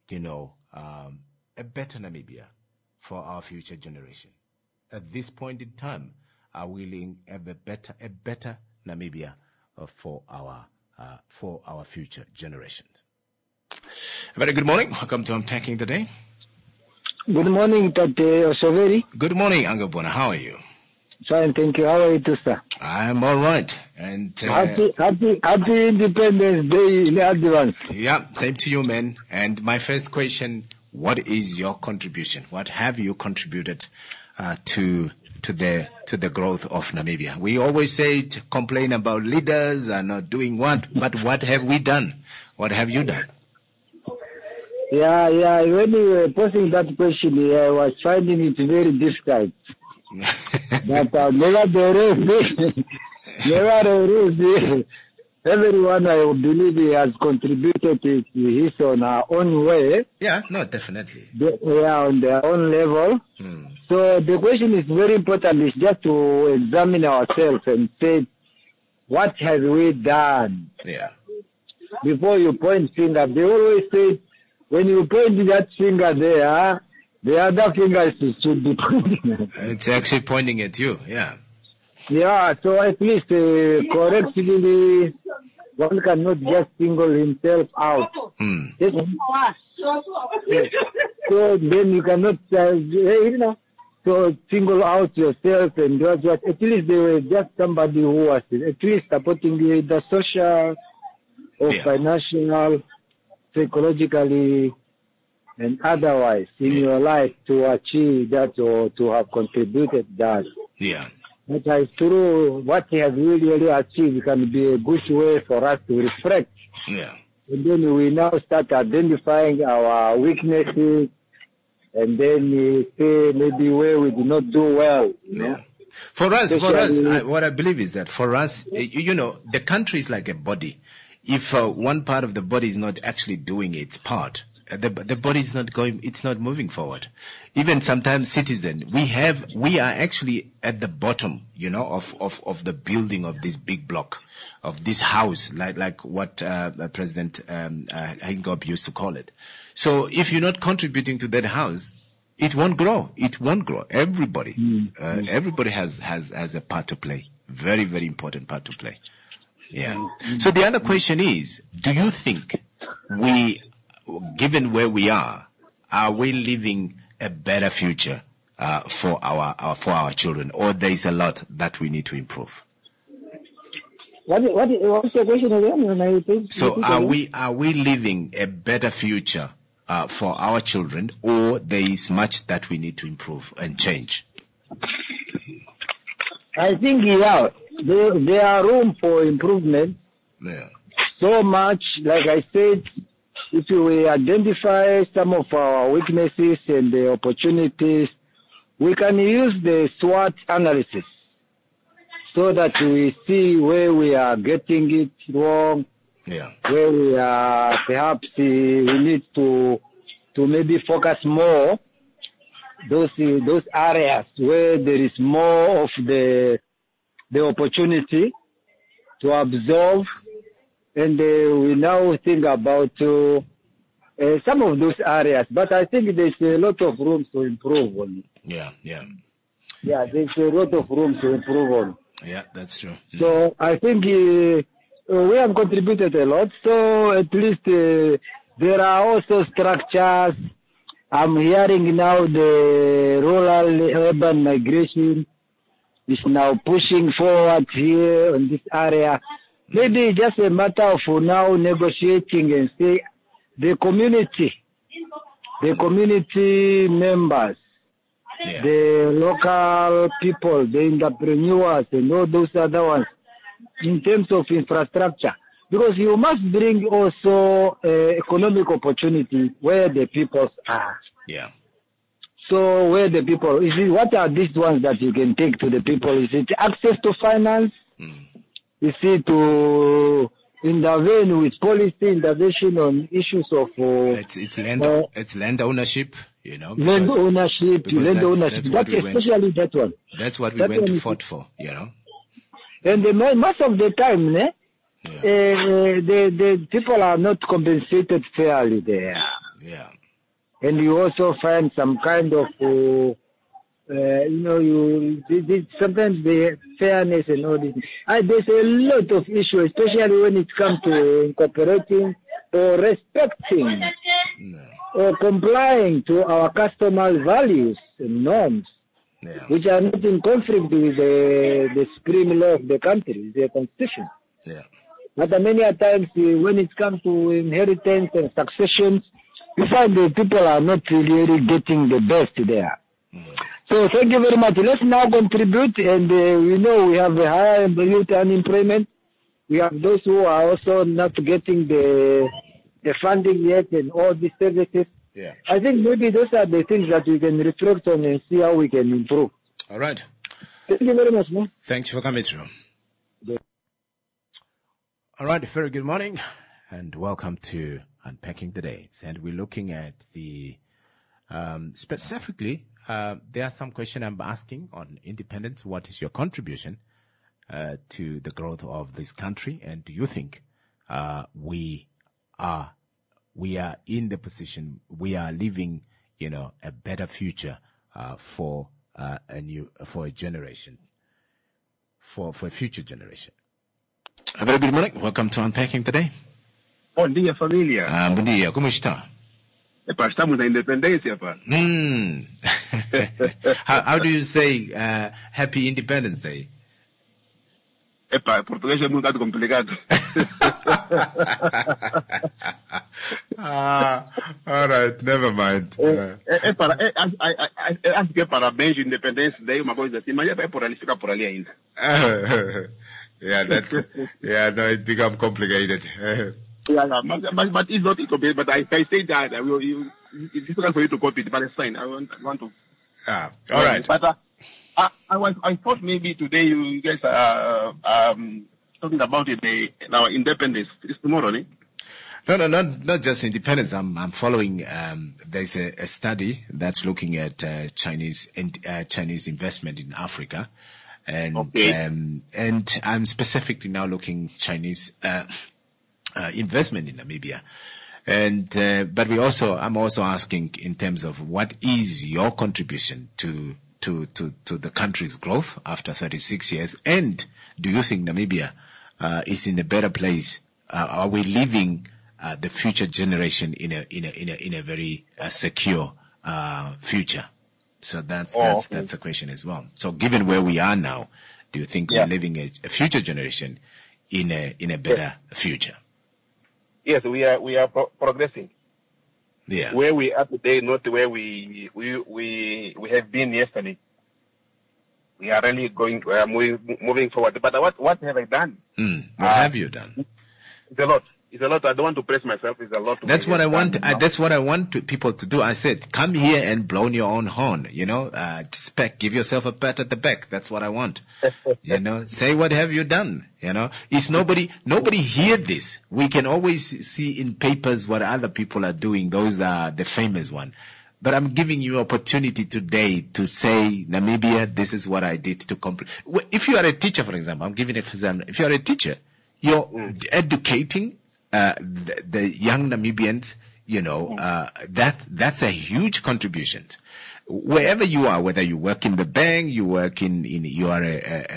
a better Namibia for our future generation? At this point in time, are we leaving a better Namibia for our future generations? A very good morning. Welcome to Unpacking the Day. Good morning, Tate Osoveri. Good morning, Angabona. How are you? Fine, thank you. How are you too, sir? I'm all right. And happy Independence Day in advance. Yeah, same to you, man. And my first question: what is your contribution? What have you contributed to the growth of Namibia? We always complain about leaders are not doing what, but what have we done? What have you done? Yeah. When you were posing that question, I was finding it very difficult. But nevertheless, everyone, I believe, has contributed to his on our own way. Yeah, no, definitely. On their own level. So the question is very important. Is just to examine ourselves and say, what have we done? Yeah. Before you point finger, they always say, when you point that finger there, the other finger should be pointing. It's actually pointing at you, yeah. Yeah, so at least correctly, one cannot just single himself out. So then you cannot, so single out yourself and do what. At least they were just somebody who was at least supporting the social or financial, psychologically, and otherwise in your life to achieve that or to have contributed that. Yeah. But as through what he has really achieved can be a good way for us to reflect. Yeah. And then we now start identifying our weaknesses and then we say maybe where we do not do well. You know? For us, what I believe is that for us, the country is like a body. If one part of the body is not actually doing its part, the body is not going, it's not moving forward. Even sometimes citizen, we are actually at the bottom, of the building of this big block, of this house, like what President Hingop used to call it. So if you're not contributing to that house, it won't grow. It won't grow. Everybody, everybody has a part to play. Very, very important part to play. Yeah. So the other question is, do you think given where we are we living a better future for our children, or there is a lot that we need to improve? What's the question again? So are we living a better future for our children, or there is much that we need to improve and change? I think there are room for improvement. Yeah. So much, like I said, if we identify some of our weaknesses and the opportunities, we can use the SWOT analysis so that we see where we are getting it wrong, where we are perhaps we need to maybe focus more those areas where there is more of the opportunity to absorb, and we now think about some of those areas. But I think there's a lot of room to improve on it. Yeah, there's a lot of room to improve on. Yeah, that's true. So I think we have contributed a lot. So at least there are also structures. I'm hearing now the rural-urban migration is now pushing forward here on this area. Maybe just a matter of now negotiating and say the community members, the local people, the entrepreneurs, and all those other ones, in terms of infrastructure. Because you must bring also economic opportunity where the peoples are. Yeah. So where the people, what are these ones that you can take to the people? Is it access to finance? Is it to intervene with policy intervention on issues of... it's land ownership, Land ownership. That's especially that one. That's what we went to fought for, And most of the time, the people are not compensated fairly there. Yeah. And you also find some kind of, sometimes the fairness and all this. There's a lot of issues, especially when it comes to incorporating or respecting or complying to our customary values and norms, which are not in conflict with the supreme law of the country, the constitution. Yeah. But many times when it comes to inheritance and successions, we find the people are not really getting the best there. So thank you very much. Let's now contribute, and we know we have a higher youth unemployment. We have those who are also not getting the funding yet and all these services. Yeah. I think maybe those are the things that we can reflect on and see how we can improve. All right. Thank you very much, man. Thanks for coming through. All right, very good morning, and welcome to Unpacking the Days. And we're looking at the, specifically, there are some questions I'm asking on independence. What is your contribution to the growth of this country? And do you think we are in the position, we are living, a better future for a generation, for a future generation? A very good morning. Welcome to Unpacking Today. Bom dia, família. Bom dia. Como está? Epa, estamos na independência, pá. How do you say Happy Independence Day? Epa, português é muito complicado. All right, never mind. Acho que parabéns Independence Day, uma coisa assim, mas é por ali, fica por ali ainda. No, it become complicated. But it's not complicated. But I say that it's difficult for you to copy it, but it's fine. I want to. All right. But I thought maybe today you guys are talking about our independence. It's tomorrow, eh? No, not just independence. I'm following. There's a study that's looking at Chinese investment in Africa, and I'm specifically now looking Chinese investment in Namibia, but I'm also asking in terms of what is your contribution to the country's growth after 36 years, and do you think Namibia is in a better place? Are we leaving the future generation in a very secure future? So that's the question as well. So given where we are now, do you think we're leaving a future generation in a better future? Yes, we are progressing. Yeah. Where we are today, not where we have been yesterday. We are really moving forward. But what have I done? What have you done? It's a lot. It's a lot. I don't want to praise myself. It's a lot. That's what I want. That's what I want people to do. I said, come here and blow on your own horn. Give yourself a pat at the back. That's what I want. Say what have you done. It's nobody hear this. We can always see in papers what other people are doing. Those are the famous one. But I'm giving you opportunity today to say, Namibia, this is what I did to complete. If you are a teacher, for example, I'm giving an example. If you are a teacher, you're educating the young Namibians, that's a huge contribution. Wherever you are, whether you work in the bank, you work you are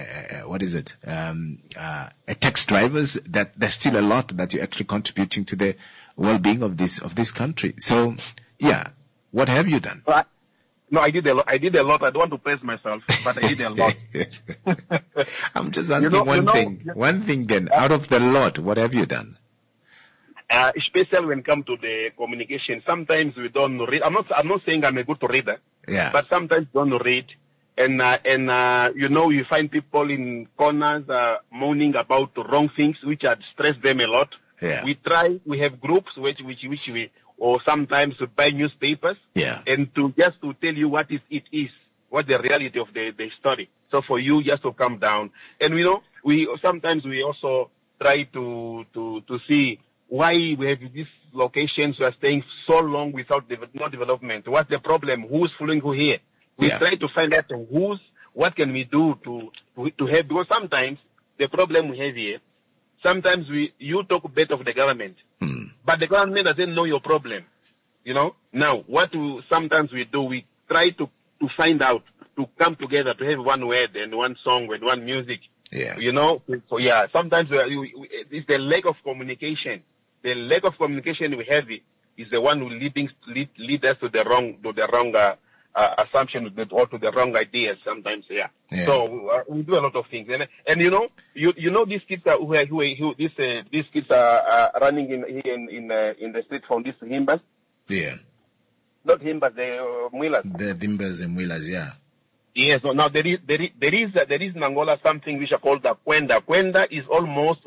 a taxi drivers, that there's still a lot that you're actually contributing to the well-being of this country. So, what have you done? No, I did a lot. I don't want to praise myself, but I did a lot. I'm just asking one thing. One thing then, out of the lot, what have you done? Especially when it comes to the communication, sometimes we don't read. I'm not saying I'm a good reader, but sometimes we don't read. And you find people in corners moaning about the wrong things, which had stressed them a lot. Yeah. We have groups which we, or sometimes to buy newspapers, and to tell you what the reality of the story. So for you just to calm down, and we sometimes also try to see why we have these locations we are staying so long without no development. What's the problem? Who's following who here? We try to find out what can we do to help, because sometimes the problem we have here, sometimes you talk bad of the government, but the government doesn't know your problem. Now what sometimes we do, we try to find out, to come together, to have one word and one song and one music. Sometimes it's the lack of communication. The lack of communication we have is the one who lead us to the wrong assumptions or to the wrong ideas sometimes. So we do a lot of things, and these kids these kids are running in the street from these himbas. Not himbas, the Mwilas. The himbas and Mwilas, Yes. So now there is in Angola something which are called the Kwenda. Kwenda is almost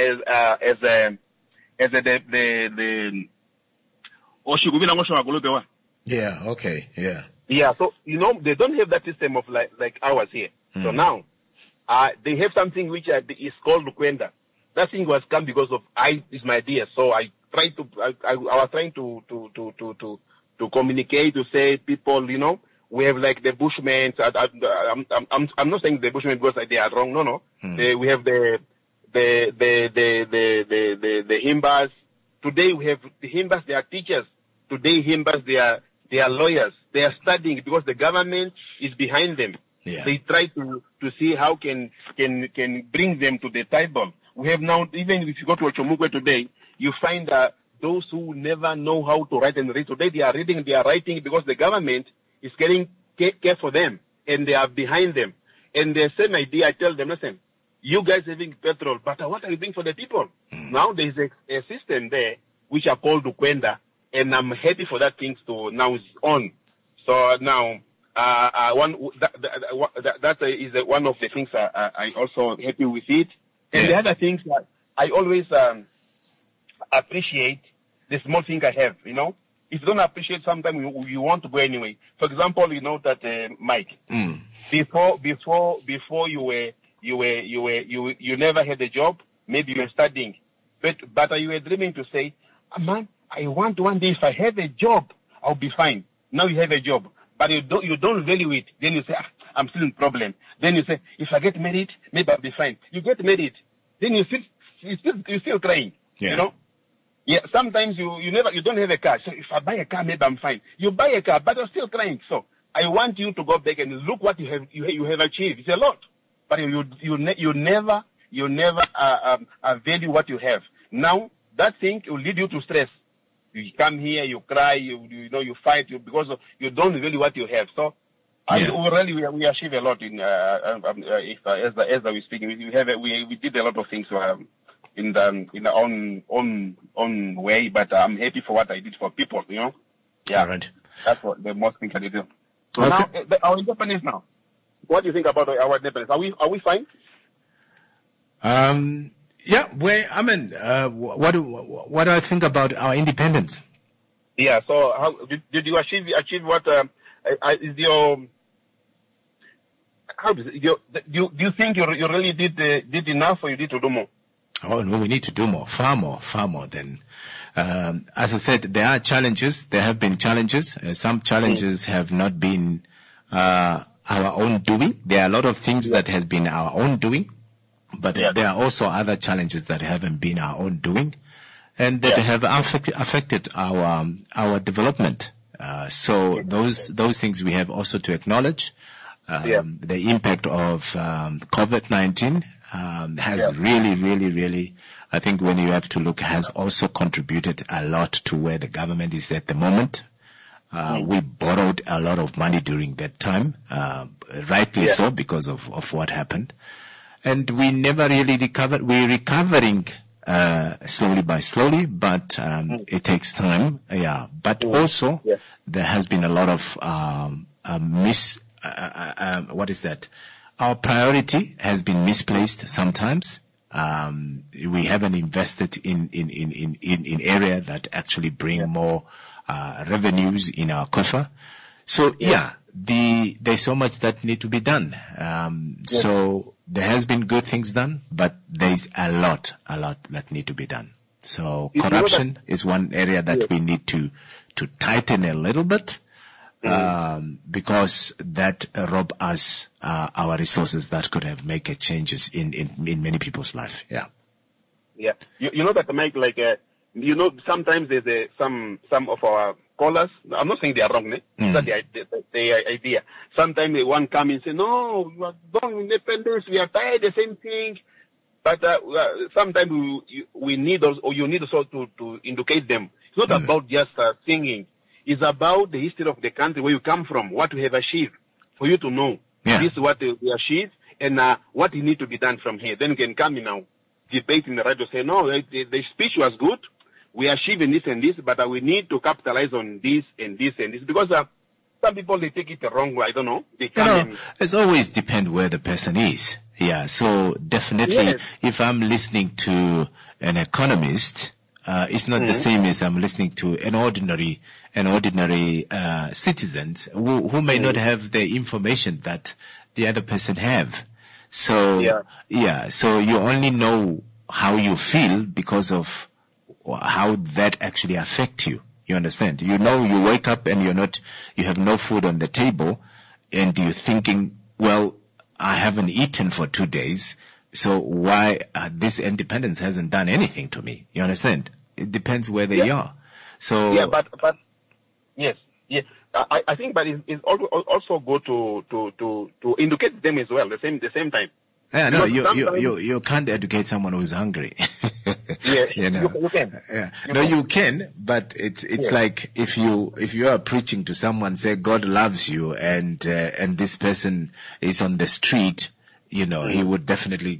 So they don't have that system of like ours here. So now they have something which is called Kwenda. That thing was come because of is my idea. So I was trying to communicate, to say people, we have like the Bushmen. I'm not saying the Bushmen because they are wrong. No. We have the Himbas. Today we have the Himbas. They are teachers. Today Himbas. They are lawyers. They are studying because the government is behind them. They try to see how can bring them to the table. We have now, even if you go to Ochomugwe today, you find those who never know how to write and read. Today they are reading, they are writing because the government is getting care for them and they are behind them. And the same idea, I tell them, listen, you guys having petrol, but what are you doing for the people? Now there's a system there which are called Ukwenda, and I'm happy for that things to now is on. So now, that is one of the things I also happy with it. And the other things that I always appreciate the small thing I have, you know. If you don't appreciate, sometimes you want to go anyway. For example, you know that Mike, before you never had a job. Maybe you were studying, but you were dreaming to say, man, I want one day if I have a job, I'll be fine. Now you have a job, but you don't value it. Then you say, I'm still in problem. Then you say, if I get married, maybe I'll be fine. You get married, then you're still crying. Yeah. You know. Yeah, sometimes you don't have a car. So if I buy a car, maybe I'm fine. You buy a car, but you're still crying. So I want you to go back and look what you have achieved. It's a lot, but you never value what you have. Now that thing will lead you to stress. You come here, you cry, you fight, because you don't value what you have. So we achieve a lot in as we speaking. We did a lot of things. In our own way, but I'm happy for what I did for people, you know. Yeah, all right. That's what the most thing I did. So now, our independence now. What do you think about our independence? Are we fine? Yeah. What do I think about our independence? Yeah. So how did you achieve what is your? How do you think you really did enough, or you need to do more? Oh no, we need to do more, far more than. As I said, there are challenges. There have been challenges. Some challenges have not been our own doing. There are a lot of things that has been our own doing, but there are also other challenges that haven't been our own doing, and that have affected our development. So those things we have also to acknowledge. The impact of COVID-19. Has really, I think when you have to look, has also contributed a lot to where the government is at the moment. We borrowed a lot of money during that time, rightly so, because of what happened. And we never really recovered. We're recovering, slowly, but, it takes time. Yeah. But also, there has been a lot of, what is that? Our priority has been misplaced sometimes. We haven't invested in area that actually bring more revenues in our coffer. So there's so much that need to be done. So there has been good things done, but there's a lot that need to be done. So corruption is one area that we need to tighten a little bit. Because that rob us our resources that could have make changes in many people's life. Yeah. Yeah. You know that, Mike, sometimes there's some of our callers, I'm not saying they are wrong, that's the idea. Sometimes one come and say, no, we are done independence, we are tired, the same thing. But sometimes we need also, or you need also to educate them. It's not about just singing. It's about the history of the country, where you come from, what we have achieved, for you to know this is what we achieved and what need to be done from here. Then you can come in now, debate in the radio, say, no, the speech was good, we achieved this and this, but we need to capitalize on this and this and this. Because some people, they take it the wrong way, I don't know. They come it's always depend where the person is. Yeah, so definitely, if I'm listening to an economist, it's not the same as I'm listening to an ordinary citizen who may not have the information that the other person have. So so you only know how you feel because of how that actually affect you. You understand? You know, you wake up and you have no food on the table, and you're thinking, well, I haven't eaten for 2 days, so why this independence hasn't done anything to me? You understand? It depends where they are. So but yes. I think, but it's also good to educate them as well. The same time. Yeah, no, you can't educate someone who's hungry. You can. Yeah. You can, but it's like if you are preaching to someone, say God loves you, and this person is on the street, he would definitely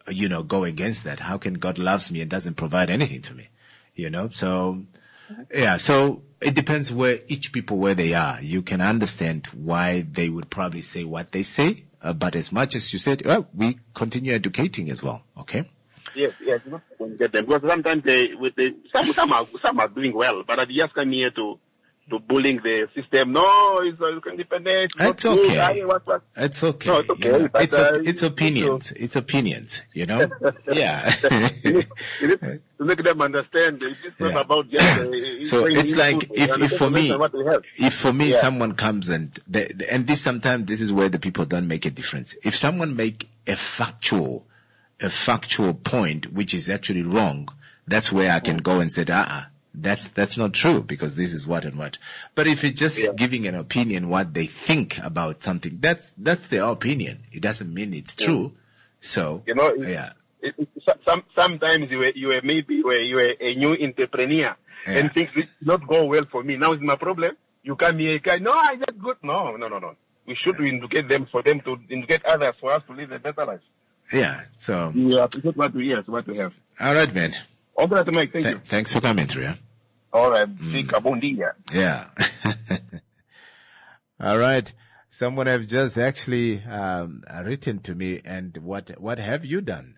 go against that? How can God loves me and doesn't provide anything to me? So, so it depends where they are. You can understand why they would probably say what they say, but as much as you said, we continue educating as well, okay? Yes, get them. Because sometimes some are doing well, but they just come here to bullying the system. No, it's independent. It's okay. It's okay. No, it's okay. It's opinions. It's opinions, Yeah. You need to make them understand. It's not about just... so it's like, if for me, someone comes and this is where the people don't make a difference. If someone make a factual point, which is actually wrong, that's where I can go and say, that's not true, because this is what and what. But if it's just giving an opinion, what they think about something, that's their opinion. It doesn't mean it's true. So, sometimes you are a new entrepreneur and things will not go well for me. Now is my problem. You come here, no, I just good. No. We should educate them for them to educate others for us to live a better life. Yeah, so... You appreciate what we have. All right, man. All right, Mike. Thank you. Thanks for coming through, yeah? All right. Bon dia. Yeah. All right. Someone have just actually written to me, and what have you done,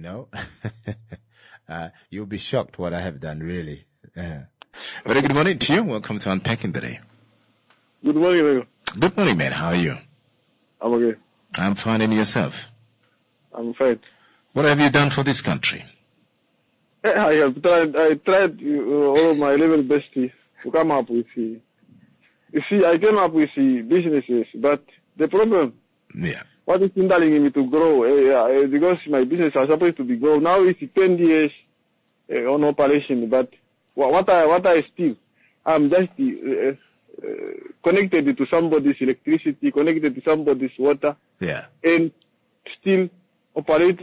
You'll be shocked what I have done, really. Very good morning to you. Welcome to Unpacking the Day. Good morning, man. Good morning, man. How are you? I'm okay. I'm fine, and yourself? I'm fine. What have you done for this country? I have tried. I tried all of my level best to come up with. You see, I came up with businesses, but the problem, what is hindering me to grow? Because my business are supposed to be grow. Now it's 10 years on operation, but what I still, I'm just connected to somebody's electricity, connected to somebody's water, and still operate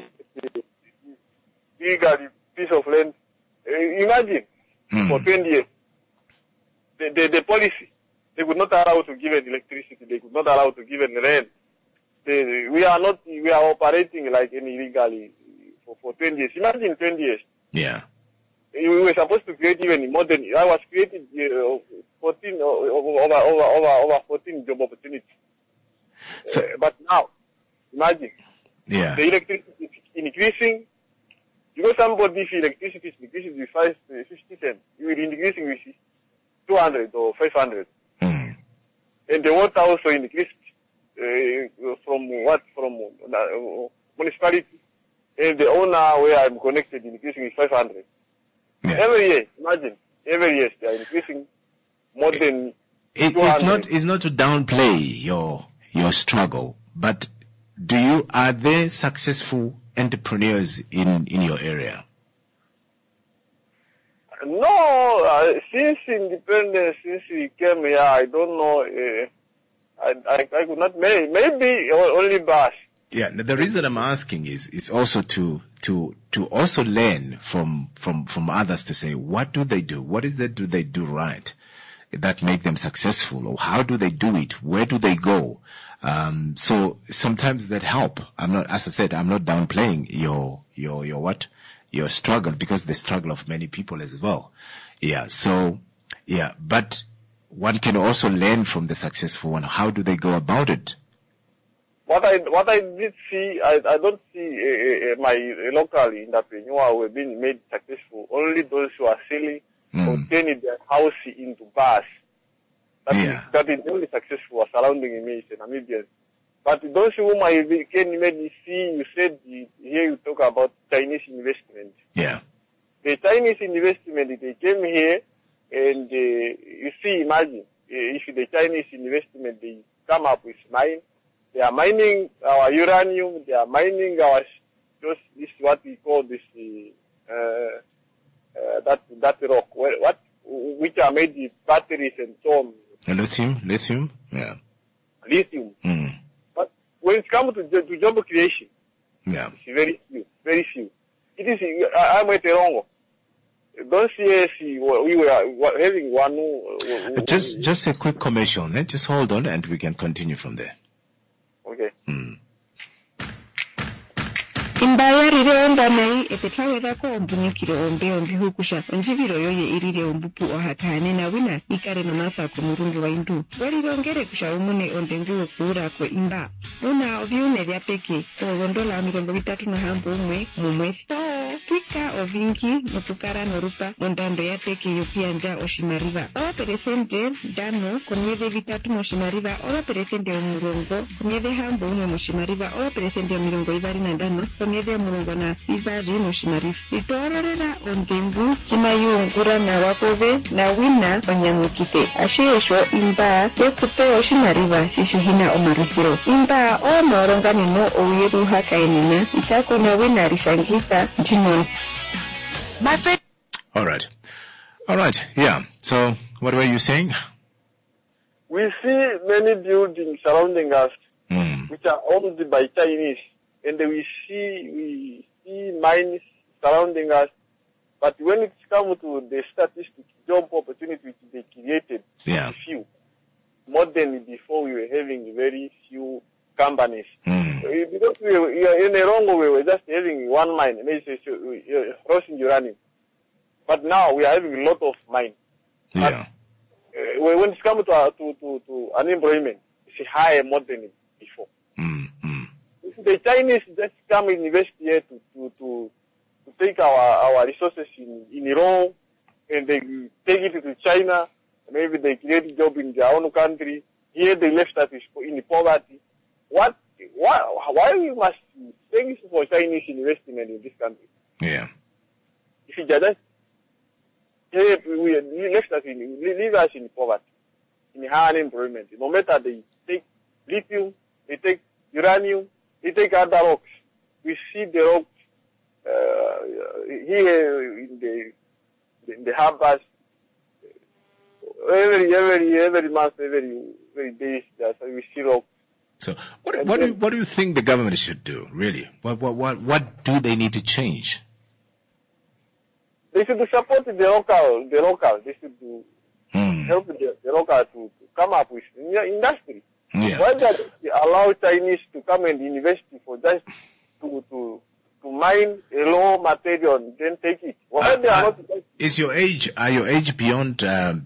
bigger piece of land. Imagine for 20 years, the policy, they could not allow to give an electricity, they could not allow to give an rent. We are operating like illegally for 20 years. Imagine 20 years. Yeah. We were supposed to create even more than, I was creating 14 over 14 job opportunities. So, but now, imagine. Yeah. The electricity is increasing. Because somebody's electricity is increasing with 50 cents, you will increasing with 200 or 500. Mm. And the water also increased from municipality. And the owner where I'm connected increasing with 500. Yeah. Every year, imagine, every year they are increasing more than 200. It's not to downplay your struggle, but are there successful entrepreneurs in your area? No, since independence, since we came here, I don't know. I could not. Maybe only bus. Yeah, the reason I'm asking is it's also to also learn from others to say, what do they do? What is that do they do right that make them successful, or how do they do it? Where do they go? So sometimes that help. As I said, I'm not downplaying your struggle, because the struggle of many people as well. Yeah. So, yeah, but one can also learn from the successful one. How do they go about it? What I did see, I don't see my local entrepreneur who have been made successful. Only those who are selling or turning their house into bars. That is only successful was surrounding me in Namibia. But those whom I can maybe see, you said here you talk about Chinese investment. Yeah. The Chinese investment, they came here and you see, imagine, if the Chinese investment, they come up with mine, they are mining our uranium, they are mining our, this is what we call this, that rock, which are made with batteries and so on. Lithium, yeah. Lithium. Mm. But when it comes to job creation, it's very few. It is, I'm at the wrong. Don't see we were having one. Just a quick commercial, then just hold on and we can continue from there. Okay. Imbaya rire omba nei epetaweza ko ombunikire ombi hukusha onjiviro yoye irire ombupu ohatane na wina ikare nomasa ko murungu wa indu walirongere kusha umune ondengu kura ko imba una oviune vya peke ogondola mirongo vitatu na hambo mumwe sto pika ovinki nopukara norupa ondando ya peke yopianja oshimariva o peresente dano konyeve vitatu moshimariva o peresente omurongo konyeve hambo moshimariva o peresente mirongo ivari na dano konyeve murongo na ivari moshimariva itororera ondengu chimayungura na wakove na wina onyamukife ashesho imba yekupe oshimariva shishihina omarufiro imba o moronga nino oyeru hakaenina itako na wina rishangita jinon. My friend. All right. Yeah. So, what were you saying? We see many buildings surrounding us, which are owned by Chinese, and we see mines surrounding us. But when it comes to the statistics, job opportunities which they created, few. More than before, we were having very few companies. Because we were in a wrong way, we were just having one mine, maybe roasting uranium. But now we are having a lot of mines. Yeah. When it comes to unemployment, it's higher more than before. If the Chinese just come and invest here to take our resources in Iran, and they take it to China, maybe they create a job in their own country. Here they left us in poverty. Why we must thank for Chinese investment in this country? Yeah. If you just we leave us in poverty, in high unemployment. No matter they take lithium, they take uranium, they take other rocks. We see the rocks here in the harbors every month, every day. We see rocks. So, what do you think the government should do? Really, what do they need to change? They should support the local. They should help the local to come up with industry. Yeah. Why does they allow Chinese to come and invest for just to mine a raw material and then take it? Why they are not? Are your age beyond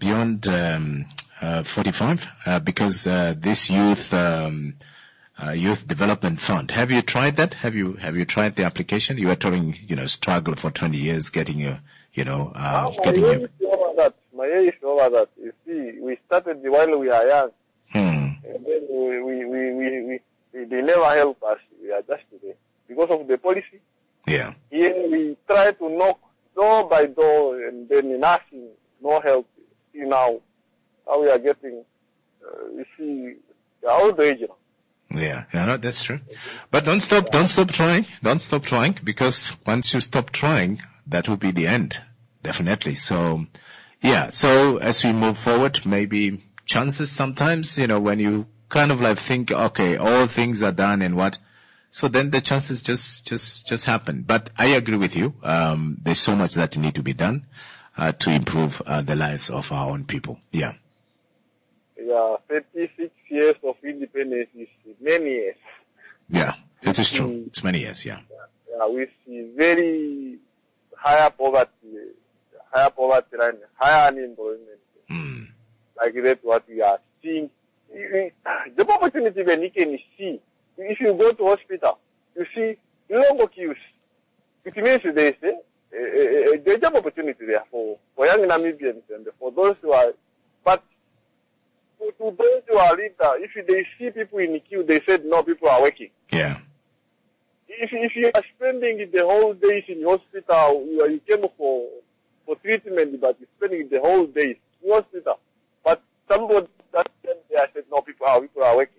45? Because this youth development fund. Have you tried that? Have you tried the application? You were talking, struggle for 20 years getting your, getting your. My age is over that. You see, we started while we are young. And then they never help us. We are just today. Because of the policy. Yeah. Here we try to knock door by door and then nothing, no help. See now we are getting, you see, we are old age now. Yeah, no, that's true. But don't stop trying. Don't stop trying, because once you stop trying, that will be the end. Definitely. So, yeah. So as we move forward, maybe chances sometimes, when you kind of like think, okay, all things are done and what, so then the chances just happen. But I agree with you. There's so much that need to be done, to improve, the lives of our own people. Yeah. Yeah, 36 years of independence is many years. Yeah, it is true. It's many years, yeah. Yeah, we see very higher poverty and higher unemployment. Like that's what we are seeing. The opportunity when you can see, if you go to hospital, you see long queues. It means there's a job opportunity there for young Namibians and for those who are, but to those who are leader, if they see people in the queue, they said no, people are working. Yeah. If you are spending the whole days in hospital, you came for treatment, but you're spending the whole days in hospital. But somebody that said no, people are working.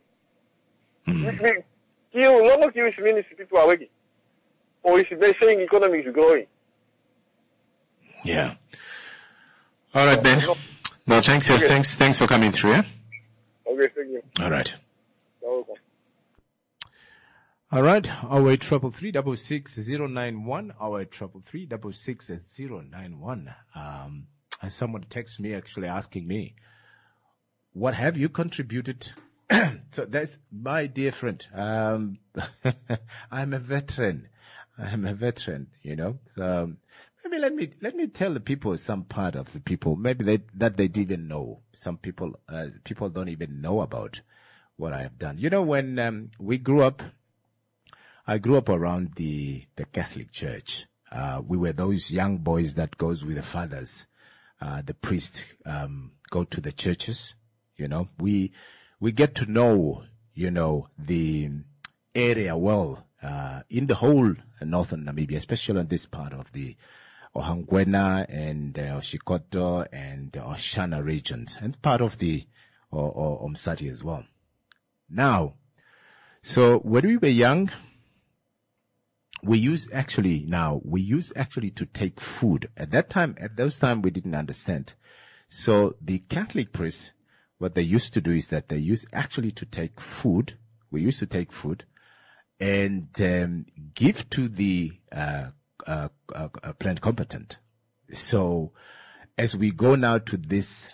Long queues means people are working. Or is they saying economy is growing? Yeah. All right, Ben. No, thanks. Okay. Thanks for coming through. Yeah. Okay, thank you. All right. You're welcome. All right. 0833666091. 0833666091. And someone texted me actually asking me, what have you contributed? So that's my dear friend. I'm a veteran. I'm a veteran, you know. So maybe let me tell the people some part of the people maybe that they didn't know. Some people don't even know about what I have done. You know, when we grew up, I grew up around the Catholic Church. We were those young boys that goes with the fathers. The priest go to the churches. You know, we get to know, you know, the area well in the whole northern Namibia, especially in this part of the Ohangwena and Oshikoto and Oshana regions, and part of the Umsati as well. Now, so when we were young, we used actually to take food. At those time, we didn't understand. So the Catholic priests, what they used to do is that they used actually to take food. We used to take food and give to the plant competent. So as we go now to these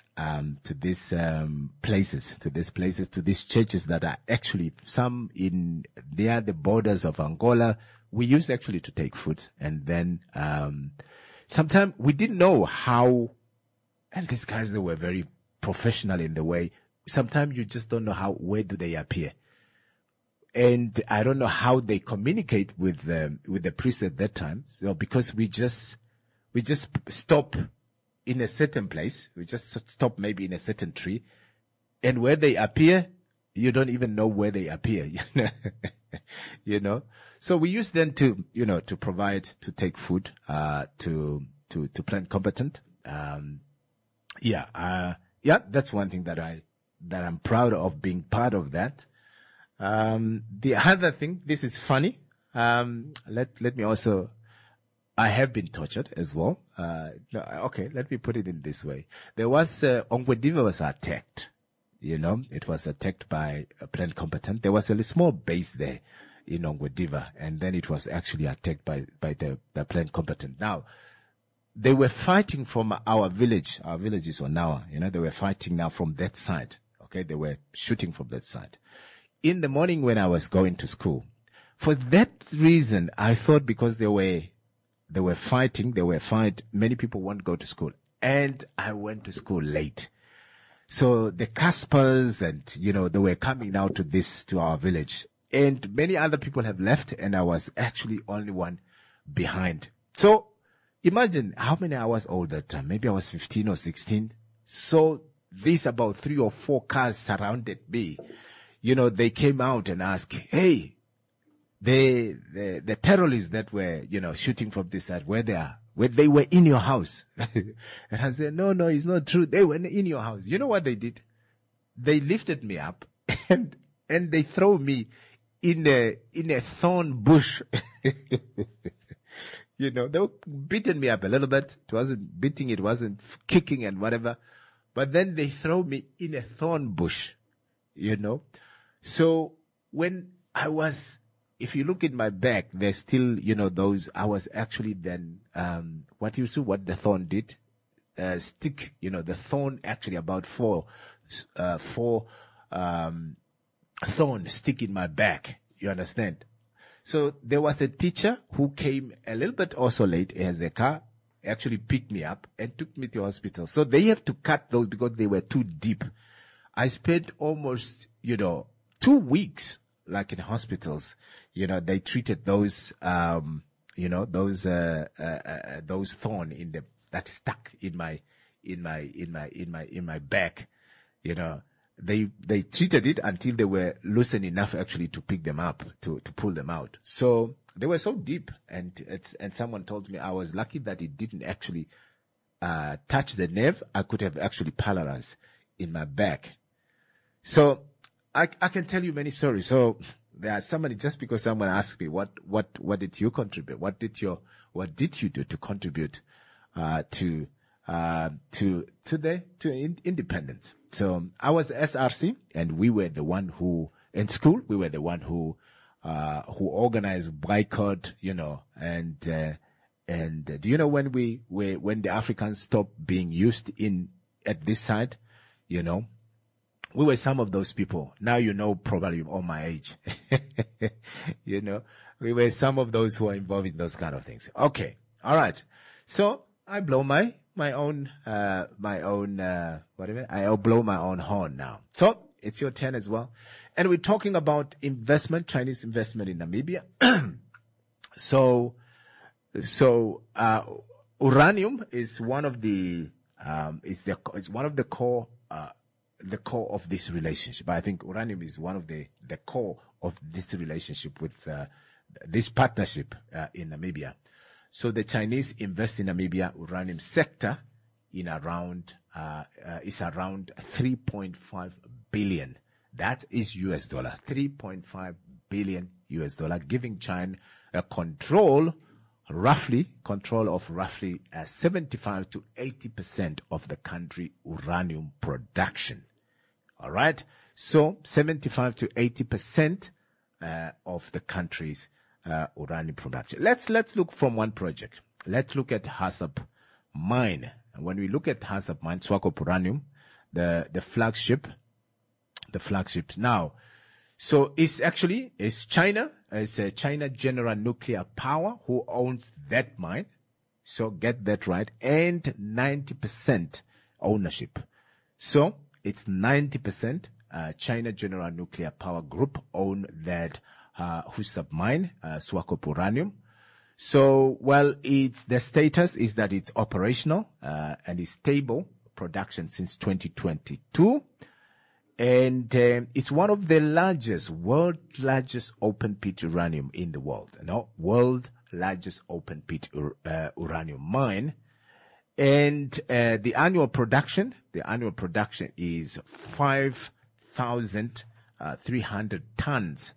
places, to these churches that are actually some they are the borders of Angola, we used actually to take food. And then sometimes we didn't know how, and these guys, they were very professional in the way. Sometimes you just don't know where do they appear. And I don't know how they communicate with the priest at that time. So because we just stop in a certain place. We just stop maybe in a certain tree, and where they appear, you don't even know where they appear. You know. So we use them to provide, to take food, to plant competent. That's one thing that I'm proud of being part of that. The other thing, this is funny. Let me also, I have been tortured as well. Okay, let me put it in this way. There was, Ongwediva was attacked. You know, it was attacked by a plant competent. There was a small base there in Ongwediva, and then it was actually attacked by the plant competent. Now, they were fighting from our village. Our village is Onawa. You know, they were fighting now from that side. Okay, they were shooting from that side. In the morning when I was going to school, for that reason, I thought because they were fighting, many people won't go to school. And I went to school late. So the Caspers and, they were coming now to our village. And many other people have left, and I was actually only one behind. So imagine how many I was old that time. Maybe I was 15 or 16. So these about 3 or 4 cars surrounded me. They came out and asked, hey, the terrorists that were, shooting from this side, where they are, where they were in your house. And I said, no, it's not true. They were in your house. You know what they did? They lifted me up and they throw me in a thorn bush. They were beating me up a little bit. It wasn't beating, it wasn't kicking and whatever. But then they throw me in a thorn bush, So when I was, if you look in my back, there's still, those, I was actually then, what the thorn did, stick, the thorn actually about four thorns stick in my back. You understand? So there was a teacher who came a little bit also late as a car, actually picked me up and took me to hospital. So they have to cut those because they were too deep. I spent almost, 2 weeks, like in hospitals, they treated those, those thorn that stuck in my back, They treated it until they were loosened enough actually to pick them up, to pull them out. So they were so deep, and someone told me I was lucky that it didn't actually touch the nerve. I could have actually paralyzed in my back. So I can tell you many stories. So there's somebody, just because someone asked me what did you contribute? What did you do to contribute to independence? So I was SRC, and we were the one who, in school, who organized boycott, and do you know when when the Africans stopped being used at this side, we were some of those people. Now probably all my age, We were some of those who are involved in those kind of things. Okay. All right. So I blow my own I'll blow my own horn now. So it's your turn as well. And we're talking about investment, Chinese investment in Namibia. So uranium is one of the core of this relationship. I think uranium is one of the core of this relationship with this partnership in Namibia. So the Chinese invest in Namibia uranium sector in around is around 3.5 billion. That is US dollar, 3.5 billion US dollar, giving China a control of roughly 75 to 80% of the country uranium production. All right. So 75 to 80% of the country's uranium production. Let's look from one project. Let's look at HASAP mine. And when we look at HASAP mine, Swakop Uranium, the flagship now. So it's China, it's China General Nuclear Power who owns that mine. So get that right. And 90% ownership. So it's 90%, China General Nuclear Power Group own that, HASAP mine, Swakop Uranium. So, the status is that it's operational, and is stable production since 2022. And, it's one of the world largest open pit uranium in the world. World largest open pit uranium mine. And, the annual production is 5,300 tons.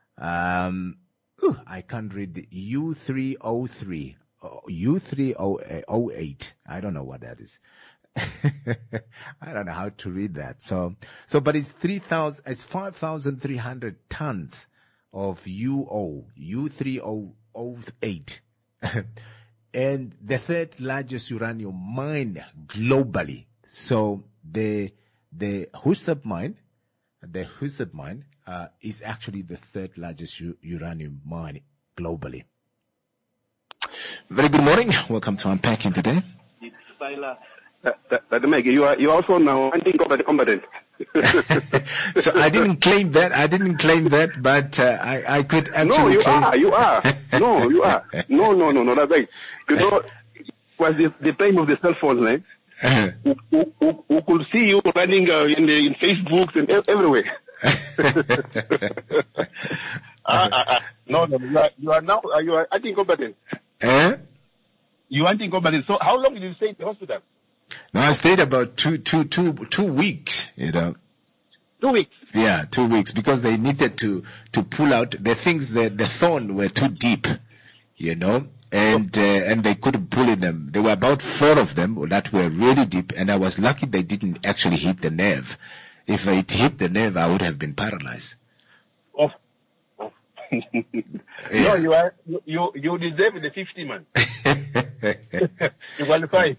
I can't read the U303, U308. I don't know what that is. I don't know how to read that. But it's 5,300 tons of U308. And the third largest uranium mine globally. So the HASAP mine, is actually the third largest uranium mine globally. Very good morning. Welcome to Unpacking today. It's Tyler. Meg, you are also now anti-combatant. So I didn't claim that, but I could actually. No, you are. No, you are. No. That's right. You know, it was the time of the cell phones, right? Who could see you running in Facebook and everywhere. No, you are anti-combatant. You are anti-combatant. So how long did you stay in the hospital? No, I stayed about two weeks, 2 weeks? Yeah, 2 weeks, because they needed to pull out the things, the thorn were too deep, and they couldn't pull in them. There were about 4 of them that were really deep, and I was lucky they didn't actually hit the nerve. If it hit the nerve, I would have been paralyzed. Oh. Yeah. No, you deserve the 50, man. You qualify.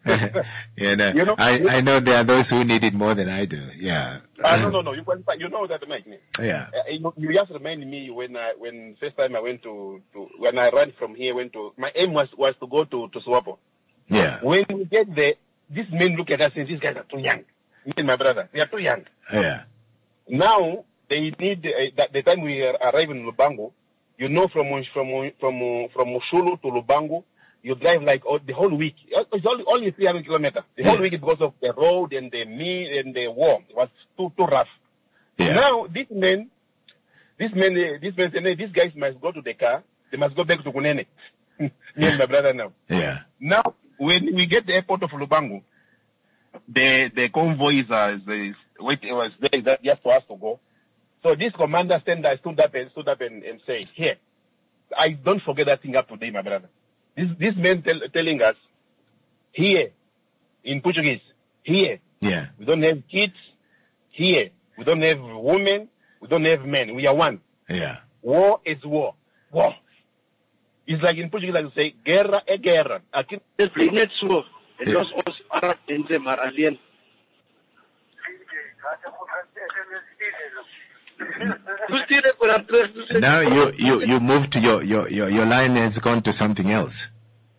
I know there are those who need it more than I do. Yeah. No. You qualify. You know that, Mike. Yeah. You just remind me when first time I went to when I ran from here, my aim was to go to Swapo. Yeah. When we get there, these men look at us and these guys are too young. Me and my brother, they are too young. Yeah. Now they need the time we arrive in Lubango, from Mushulu to Lubango, you drive like the whole week. It's only 300 kilometers. The whole week because of the road and the meat and the war. It was too rough. Yeah. Now these men say, these guys must go to the car. They must go back to Kunene. Me and my brother now. Yeah. Now when we get the airport of Lubango, the convoy was there just for us to go. So this commander stood up and said, here, I don't forget that thing up today, my brother. This man telling us, here, in Portuguese, here, yeah, we don't have kids, here, we don't have women, we don't have men, we are one. Yeah. War is war. War. It's like in Portuguese, like you say, guerra é guerra. Aqui é sua. E nós os árabes mar alien. Now you moved to your line and it's gone to something else.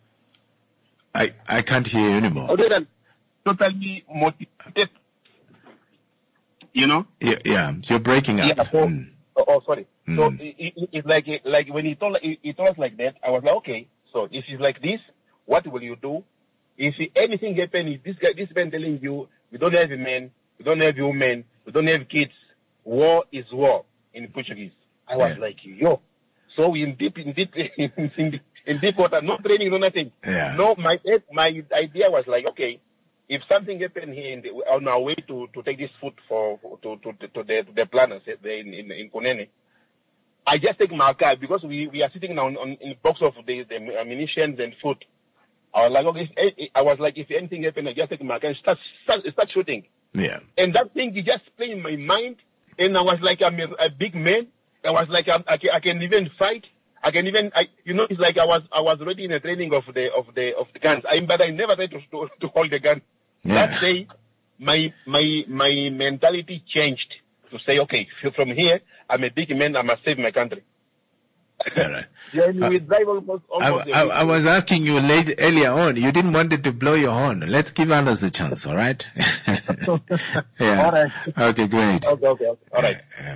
I can't hear you anymore. Totally motivated. You know? Yeah, you're breaking up. Yeah, so, sorry. So it's like when he told us like that, I was like, okay. So if it's like this, what will you do? If anything happens, if this man telling you, we don't have a man, we don't have women, we don't have kids, war is war in Portuguese. I was like, yo. So we in deep water, no training, no nothing. Yeah. No, my idea was like, okay, if something happened here on our way to take this food to the planners in Kunene, I just take my car because we are sitting now in the box of the munitions and food. I was like, okay, if anything happened, I just take my car and start shooting. Yeah. And that thing just played in my mind, and I was like, I'm a big man. I was like, I can even fight. I can even, it's like I was already in the training of the guns. But I never tried to hold the gun. Yeah. That day, my mentality changed to say, okay, from here, I'm a big man. I must save my country. All right. We drive almost I was asking you earlier on. You didn't want it to blow your horn. Let's give others a chance. All right. Yeah. All right. Okay. Great. Okay. All right.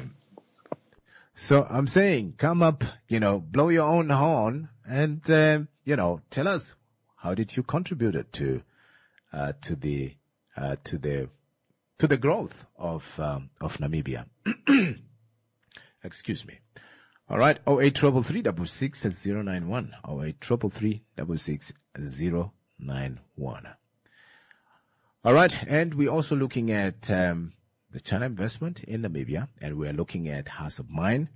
So I'm saying, come up, blow your own horn and, tell us, how did you contribute to the growth of Namibia? Excuse me. All right. 0833366091. 0833366091. All right. And we're also looking at, the China investment in Namibia, and we're looking at Hasab Mine.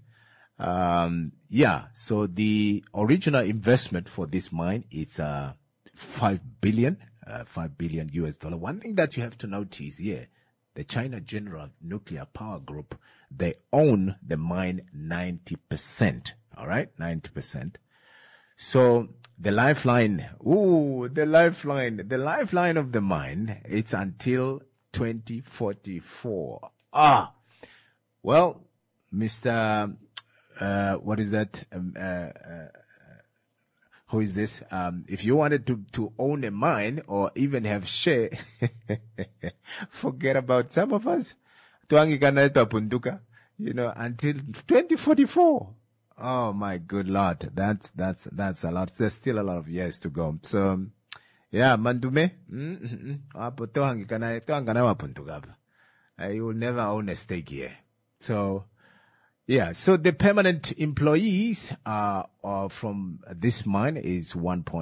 So the original investment for this mine is $5 billion US dollar. One thing that you have to notice here, the China General Nuclear Power Group, they own the mine 90%. All right, 90%. So the lifeline of the mine, it's until 2044. Well, Mr. What is that? Who is this? If you wanted to own a mine or even have share, forget about some of us. Until 2044. Oh my good Lord. That's a lot. There's still a lot of years to go. So, yeah, Mandume. You will never own a stake here. So, yeah. So the permanent employees from this mine is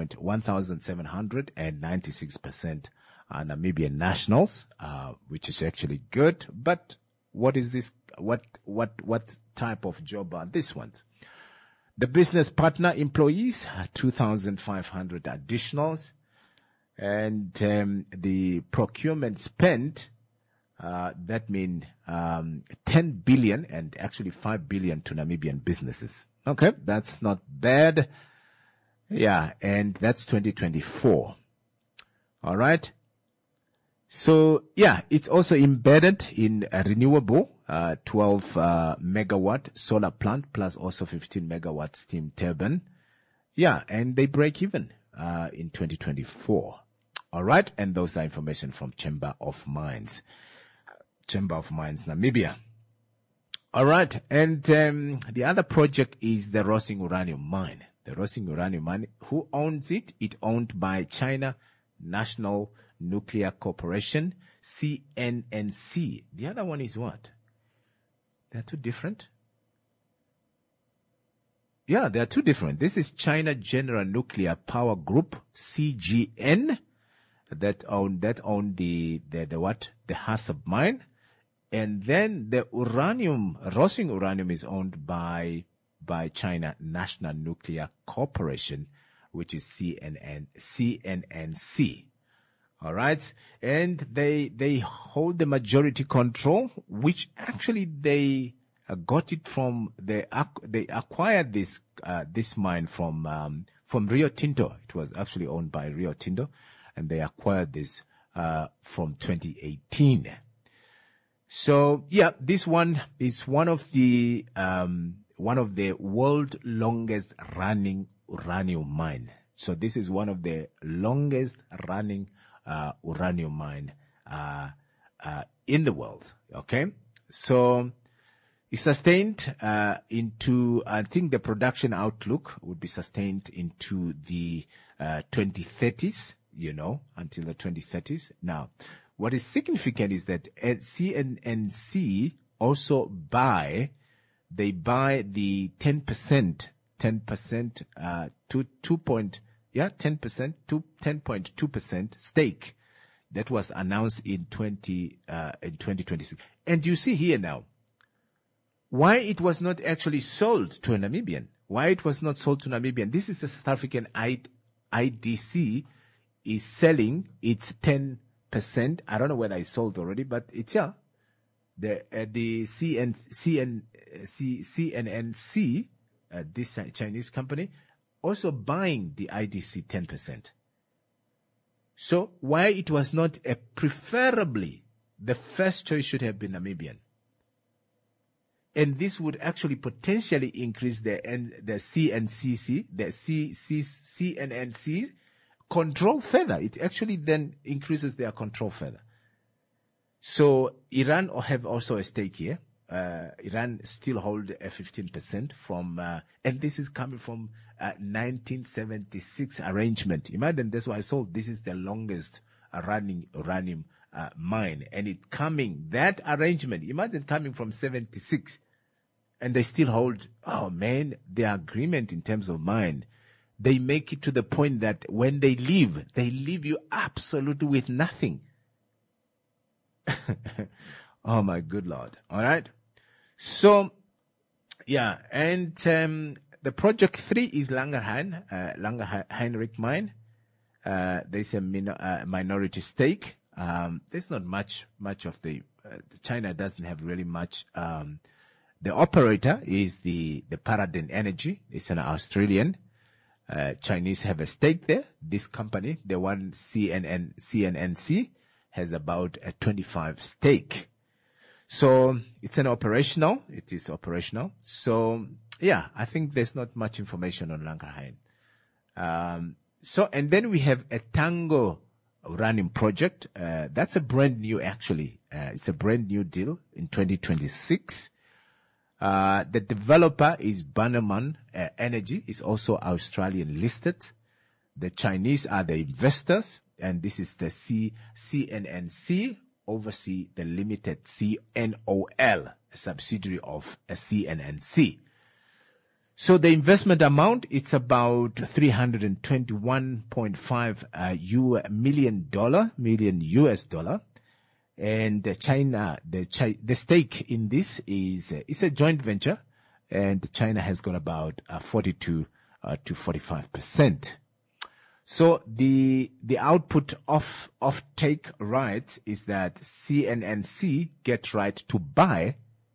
1,796% Namibian nationals, which is actually good. But what is this? What type of job are these ones? The business partner employees, 2,500 additionals. And the procurement spent, that means 10 billion and actually 5 billion to Namibian businesses. Okay, that's not bad. Yeah, and that's 2024. All right. So, yeah, it's also embedded in a renewable 12 megawatt solar plant plus also 15 megawatt steam turbine. Yeah, and they break even in 2024. All right, and those are information from Chamber of Mines, Namibia. All right, and the other project is the Rossing Uranium Mine. The Rossing Uranium Mine, who owns it? It's owned by China National Nuclear Corporation, CNNC. The other one is what? They're two different. Yeah, they are two different. This is China General Nuclear Power Group, CGN. That own the what? The Hasab mine. And then the Rossing Uranium is owned by China National Nuclear Corporation, which is CNNC. All right. And they hold the majority control, which actually they got it from, they acquired this mine from Rio Tinto. It was actually owned by Rio Tinto. And they acquired this from 2018. So yeah, this one is one of the world longest running uranium mine. So this is one of the longest running uranium mine in the world. Okay, so it's sustained into, I think the production outlook would be sustained into the 2030s, until the 2030s. Now, what is significant is that CNNC also buy the 10% to 10.2% stake that was announced in 2026. And you see here now why it was not actually sold to a Namibian. Why it was not sold to Namibian. This is a South African IDC is selling its 10%. I don't know whether it's sold already, but it's the CNNC, this Chinese company, also buying the IDC 10%. So why it was not preferably the first choice should have been Namibian. And this would actually potentially increase the CNNC control further. It actually then increases their control further. So Iran have also a stake here. Iran still hold a 15% from, and this is coming from 1976 arrangement. Imagine that's why I sold. This is the longest running uranium mine, and that arrangement. Imagine coming from 76, and they still hold. Oh man, the agreement in terms of mine. They make it to the point that when they leave you absolutely with nothing. Oh my good Lord. All right. So, yeah. And, the project 3 is Langer Heinrich mine. There's a minority stake. There's not much of China doesn't have really much. The operator is the Paradigm Energy. It's an Australian. Chinese have a stake there. This company, the one CNNC, has about a 25 stake. So it is operational. So yeah, I think there's not much information on Langerhain. And then we have a Tango uranium project. That's a brand new, actually. It's a brand new deal in 2026. The developer is Bannerman Energy. It's also Australian listed. The Chinese are the investors, and this is the CNNC, oversee the limited CNOL, a subsidiary of a CNNC. So the investment amount, it's about $321.5 million US dollar. And China, the stake in this it's a joint venture, and China has got about 42 to 45%. So the output of take right is that CNNC get right to buy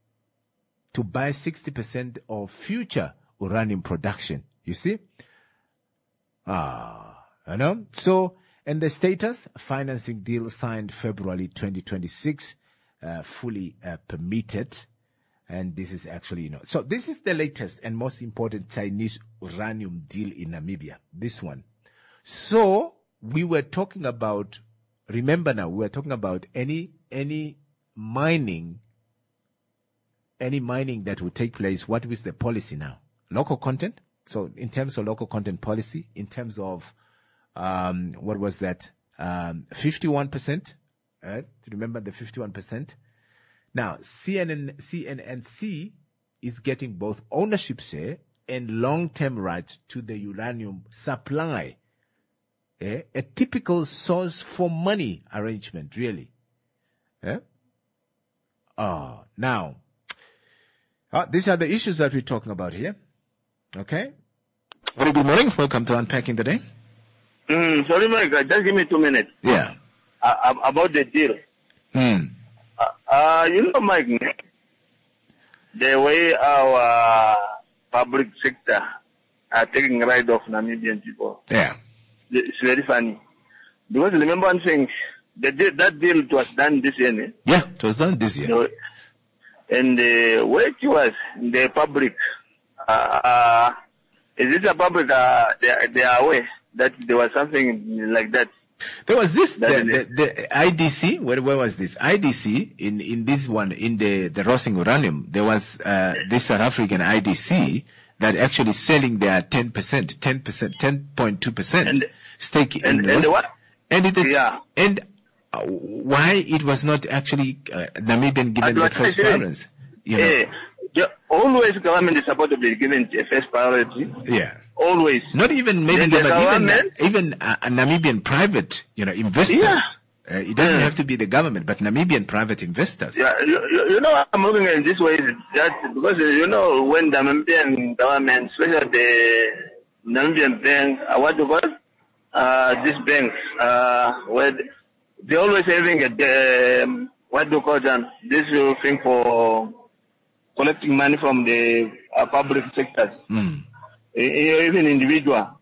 60% of future uranium production. You see? So, and the status, financing deal signed February 2026, fully permitted. And this is actually, so this is the latest and most important Chinese uranium deal in Namibia. This one. So we were talking about, remember now, we were talking about any mining that would take place. What is the policy now? Local content. So in terms of local content policy, in terms of, what was that? 51%. Remember the 51%? Now, CNNC is getting both ownership share and long-term rights to the uranium supply. A typical source for money arrangement, really. Now, these are the issues that we're talking about here. Okay? Very good morning. Welcome to Unpacking the Day. Sorry, Mike, just give me 2 minutes. Yeah. About the deal. Mike, the way our public sector are taking right of Namibian people. Yeah. It's very funny. Because remember one thing, that deal was done this year. Yeah, it was done this year. So, and where it was, the public, is it a public, they are aware that there was something like that? There was this, the IDC, where was this? IDC, in this one, in the Rossing uranium, there was, this South African IDC that actually selling their 10.2% stake in what? And why it was not actually, Namibian given the first preference? Always government is supposed to be given a first priority. Yeah. Always. Not even maybe even Namibian private, investors. Yeah. It doesn't have to be the government, but Namibian private investors. Yeah, I'm looking at it this way, that because, when the Namibian government, especially the Namibian bank, what do you call these banks, where they're always having what do you call them, this thing for collecting money from the public sectors. Even individual,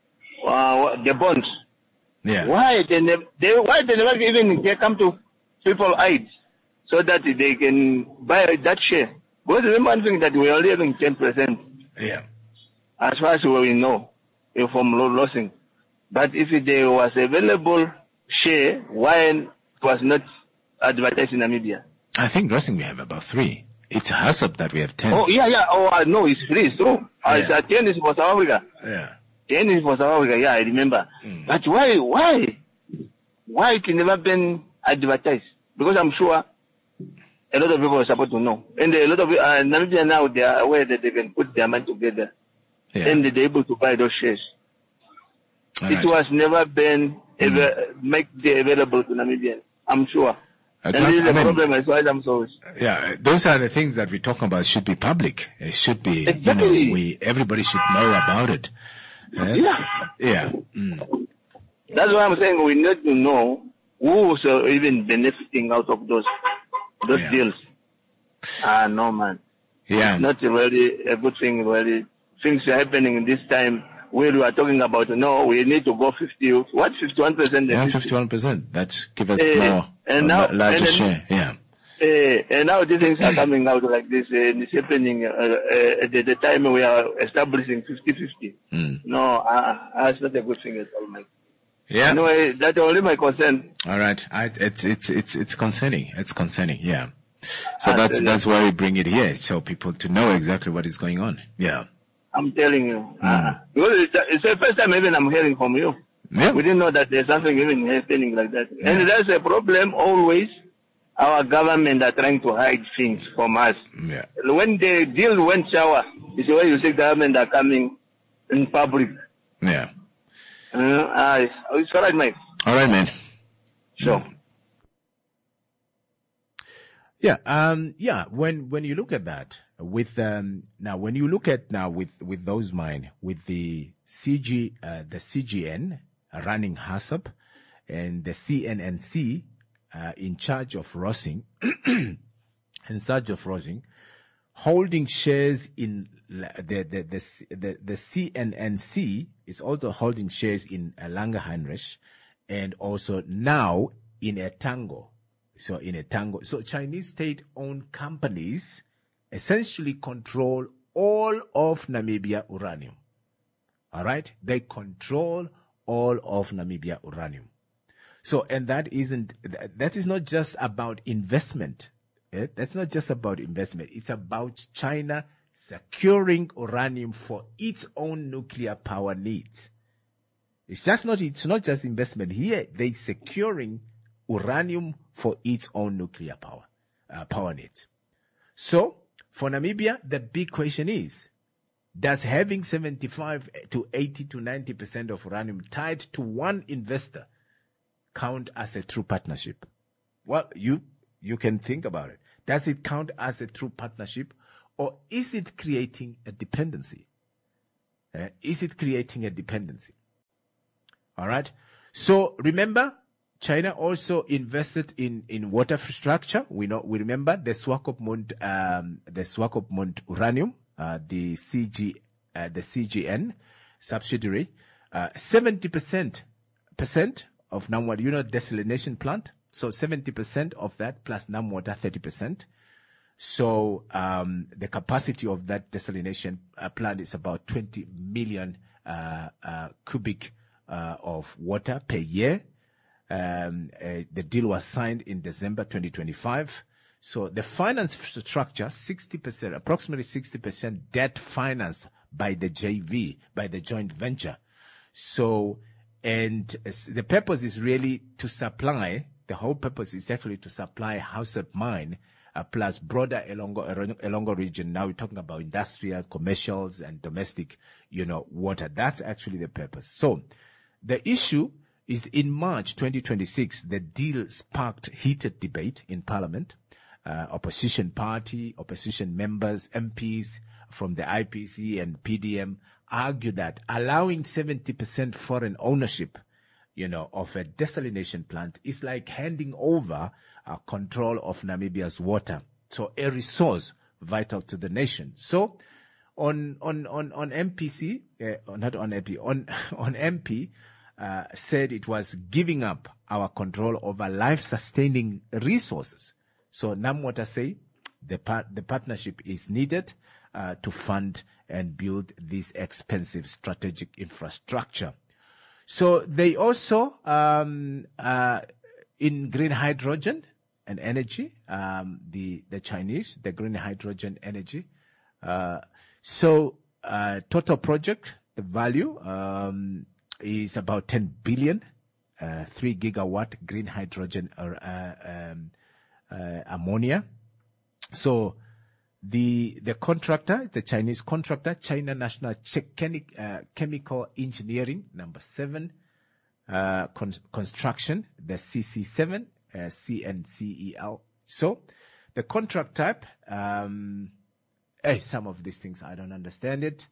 the bonds. Yeah. Why they never even come to people aid so that they can buy that share? Because remember one thing that we are only having 10%. Yeah. As far as we know, from losing. But if there was available share, why it was not advertised in Namibia? I think Rossing we have about 3. It's a HASAP that we have 10. Oh, yeah. Oh, no, it's 3, it's true. 10 is for South Africa. Yeah. 10 is for South Africa, yeah, I remember. But why it never been advertised? Because I'm sure a lot of people are supposed to know. And a lot of Namibia now, they are aware that they can put their money together. Yeah. And they're able to buy those shares. It was never been made available to Namibians, I'm sure. And this is the problem as far as I'm sorry. Yeah, those are the things that we're talking about. Should be public. It should be, exactly. Everybody should know about it. Yeah. That's why I'm saying we need to know who's even benefiting out of those deals. No, man. Yeah. It's not really a good thing, really. Things are happening in this time where we are talking about, we need to go 51%? Yeah, 51%. That give us more, larger share. Yeah. And now these things are coming out like this, and it's happening at the time we are establishing 50-50. No, it's not a good thing at all, Mike. Yeah. Anyway, that's only my concern. All right. It's concerning. It's concerning. Yeah. So that's why we bring it here, so people to know exactly what is going on. Yeah. I'm telling you. Because it's the first time even I'm hearing from you. Yeah. We didn't know that there's something even happening like that. Yeah. And that's a problem always. Our government are trying to hide things from us. Yeah. When the deal went sour, it's the way you see government are coming in public. Yeah. It's all right, mate. All right, man. Sure. Yeah. When you look at that with when you look at with those mine with the CGN running HASAP and the CNNC in charge of Rossing, holding shares in the CNNC is also holding shares in Langer Heinrich and also now in Etango. So Chinese state-owned companies essentially control all of Namibia uranium. All right? They control all of Namibia uranium. So, and that is not just about investment. That's not just about investment. It's about China securing uranium for its own nuclear power needs. It's not just investment here. They're securing uranium for its own nuclear power needs. So, for Namibia, the big question is, does having 75 to 80 to 90% of uranium tied to one investor count as a true partnership? Well, you can think about it. Does it count as a true partnership, or is it creating a dependency? All right. So remember, China also invested in water infrastructure. We remember the Swakopmund uranium, the CGN subsidiary. 70% NamWater, desalination plant. So 70% of that plus NamWater 30%. So the capacity of that desalination plant is about 20 million cubic of water per year. The deal was signed in December 2025. So the finance structure, 60%, approximately 60% debt financed by the JV, by the joint venture. So, and the purpose is really to supply, the whole purpose is actually to supply Hauset Mine, plus broader Elongo region. Now we're talking about industrial, commercials, and domestic, water. That's actually the purpose. So the issue is in March 2026, the deal sparked heated debate in Parliament. Opposition party, opposition members, MPs from the IPC and PDM argued that allowing 70% foreign ownership, of a desalination plant is like handing over control of Namibia's water. So a resource vital to the nation. So on MPC, not on MP, on MP, said it was giving up our control over life-sustaining resources. So NamWater say the partnership is needed to fund and build this expensive strategic infrastructure. So they also in green hydrogen and energy, the Chinese, the green hydrogen energy. So total project, the value is about 10 billion, 3 gigawatt green hydrogen ammonia. So the contractor, the Chinese contractor, China National Chemical Engineering, number 7, construction, the CC7, CNCEL. So the contract type, some of these things I don't understand it.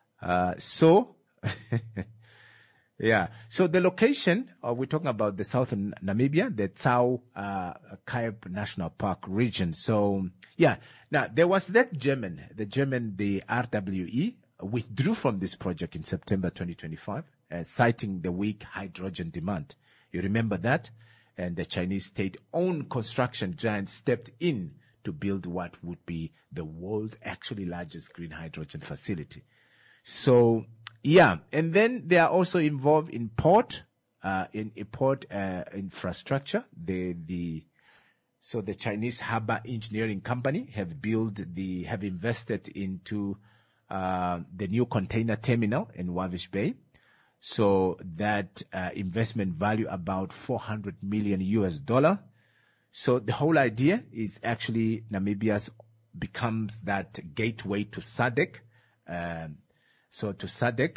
Yeah. So the location, we're talking about the southern Namibia, the Tsau Kaib National Park region. So, yeah. Now, there was the German, the RWE, withdrew from this project in September 2025, citing the weak hydrogen demand. You remember that? And the Chinese state-owned construction giant stepped in to build what would be the world's actually largest green hydrogen facility. So, yeah, and then they are also involved in port infrastructure. So the Chinese Harbor Engineering Company have invested into the new container terminal in Walvis Bay. So that investment value about $400 million. So the whole idea is actually Namibia's becomes that gateway to SADC. So to SADC,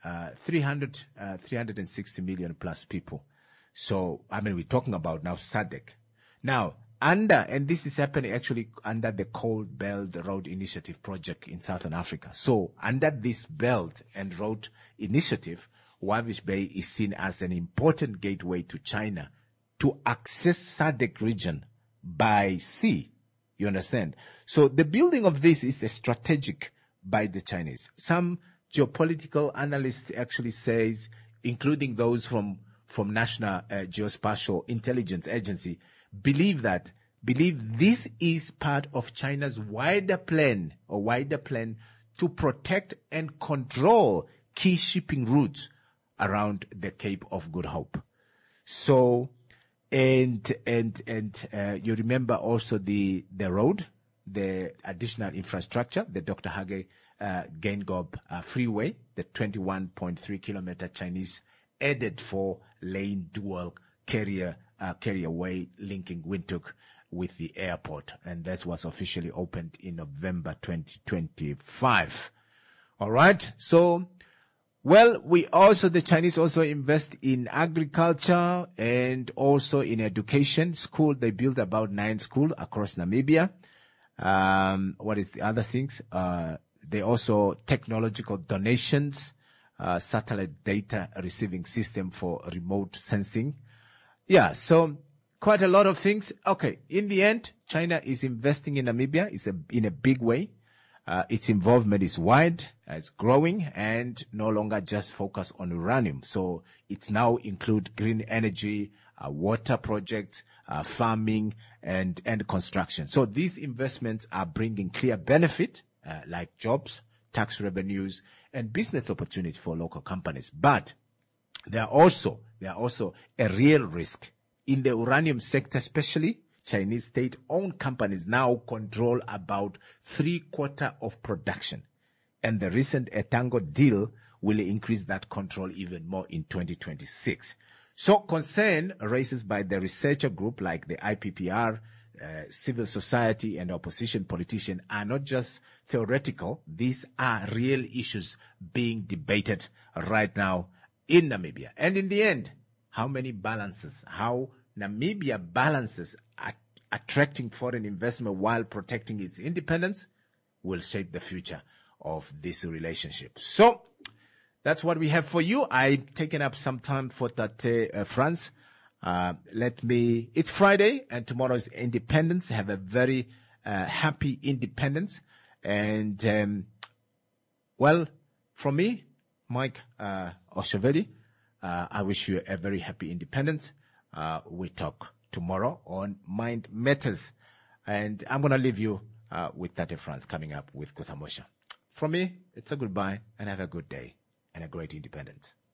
360 million plus people. So, we're talking about now SADC. Now, and this is happening actually under the Cold Belt Road Initiative project in Southern Africa. So, under this Belt and Road Initiative, Walvis Bay is seen as an important gateway to China to access SADC region by sea. You understand? So, the building of this is a strategic by the Chinese. Some geopolitical analysts actually says, including those from National Geospatial Intelligence Agency, believe this is part of China's wider plan to protect and control key shipping routes around the Cape of Good Hope. So, and you remember also the road, the additional infrastructure, the Dr. Hage Geingob freeway, the 21.3 kilometer Chinese added 4-lane dual carrierway linking Windhoek with the airport. And that was officially opened in November 2025. All right. So, the Chinese also invest in agriculture and also in education. School, they built about 9 schools across Namibia. What is the other things? They also technological donations, satellite data receiving system for remote sensing. Yeah, so quite a lot of things. Okay, in the end, China is investing in Namibia in a big way. its involvement is wide, it's growing, and no longer just focus on uranium. So it's now include green energy, water projects, farming, and construction. So these investments are bringing clear benefit, like jobs, tax revenues, and business opportunities for local companies. But there are also a real risk in the uranium sector, especially. Chinese state-owned companies now control about 3/4 of production. And the recent Etango deal will increase that control even more in 2026. So concern raised by the researcher group like the IPPR, civil society, and opposition politicians are not just theoretical. These are real issues being debated right now in Namibia. And in the end, how Namibia balances attracting foreign investment while protecting its independence will shape the future of this relationship. So that's what we have for you. I've taken up some time for that, France. It's Friday and tomorrow is Independence. Have a very happy Independence. And, from me, Mike Oshovedi, I wish you a very happy Independence. We talk tomorrow on Mind Matters. And I'm going to leave you with Tate France coming up with Kuthamosha. From me, it's a goodbye and have a good day and a great Independence.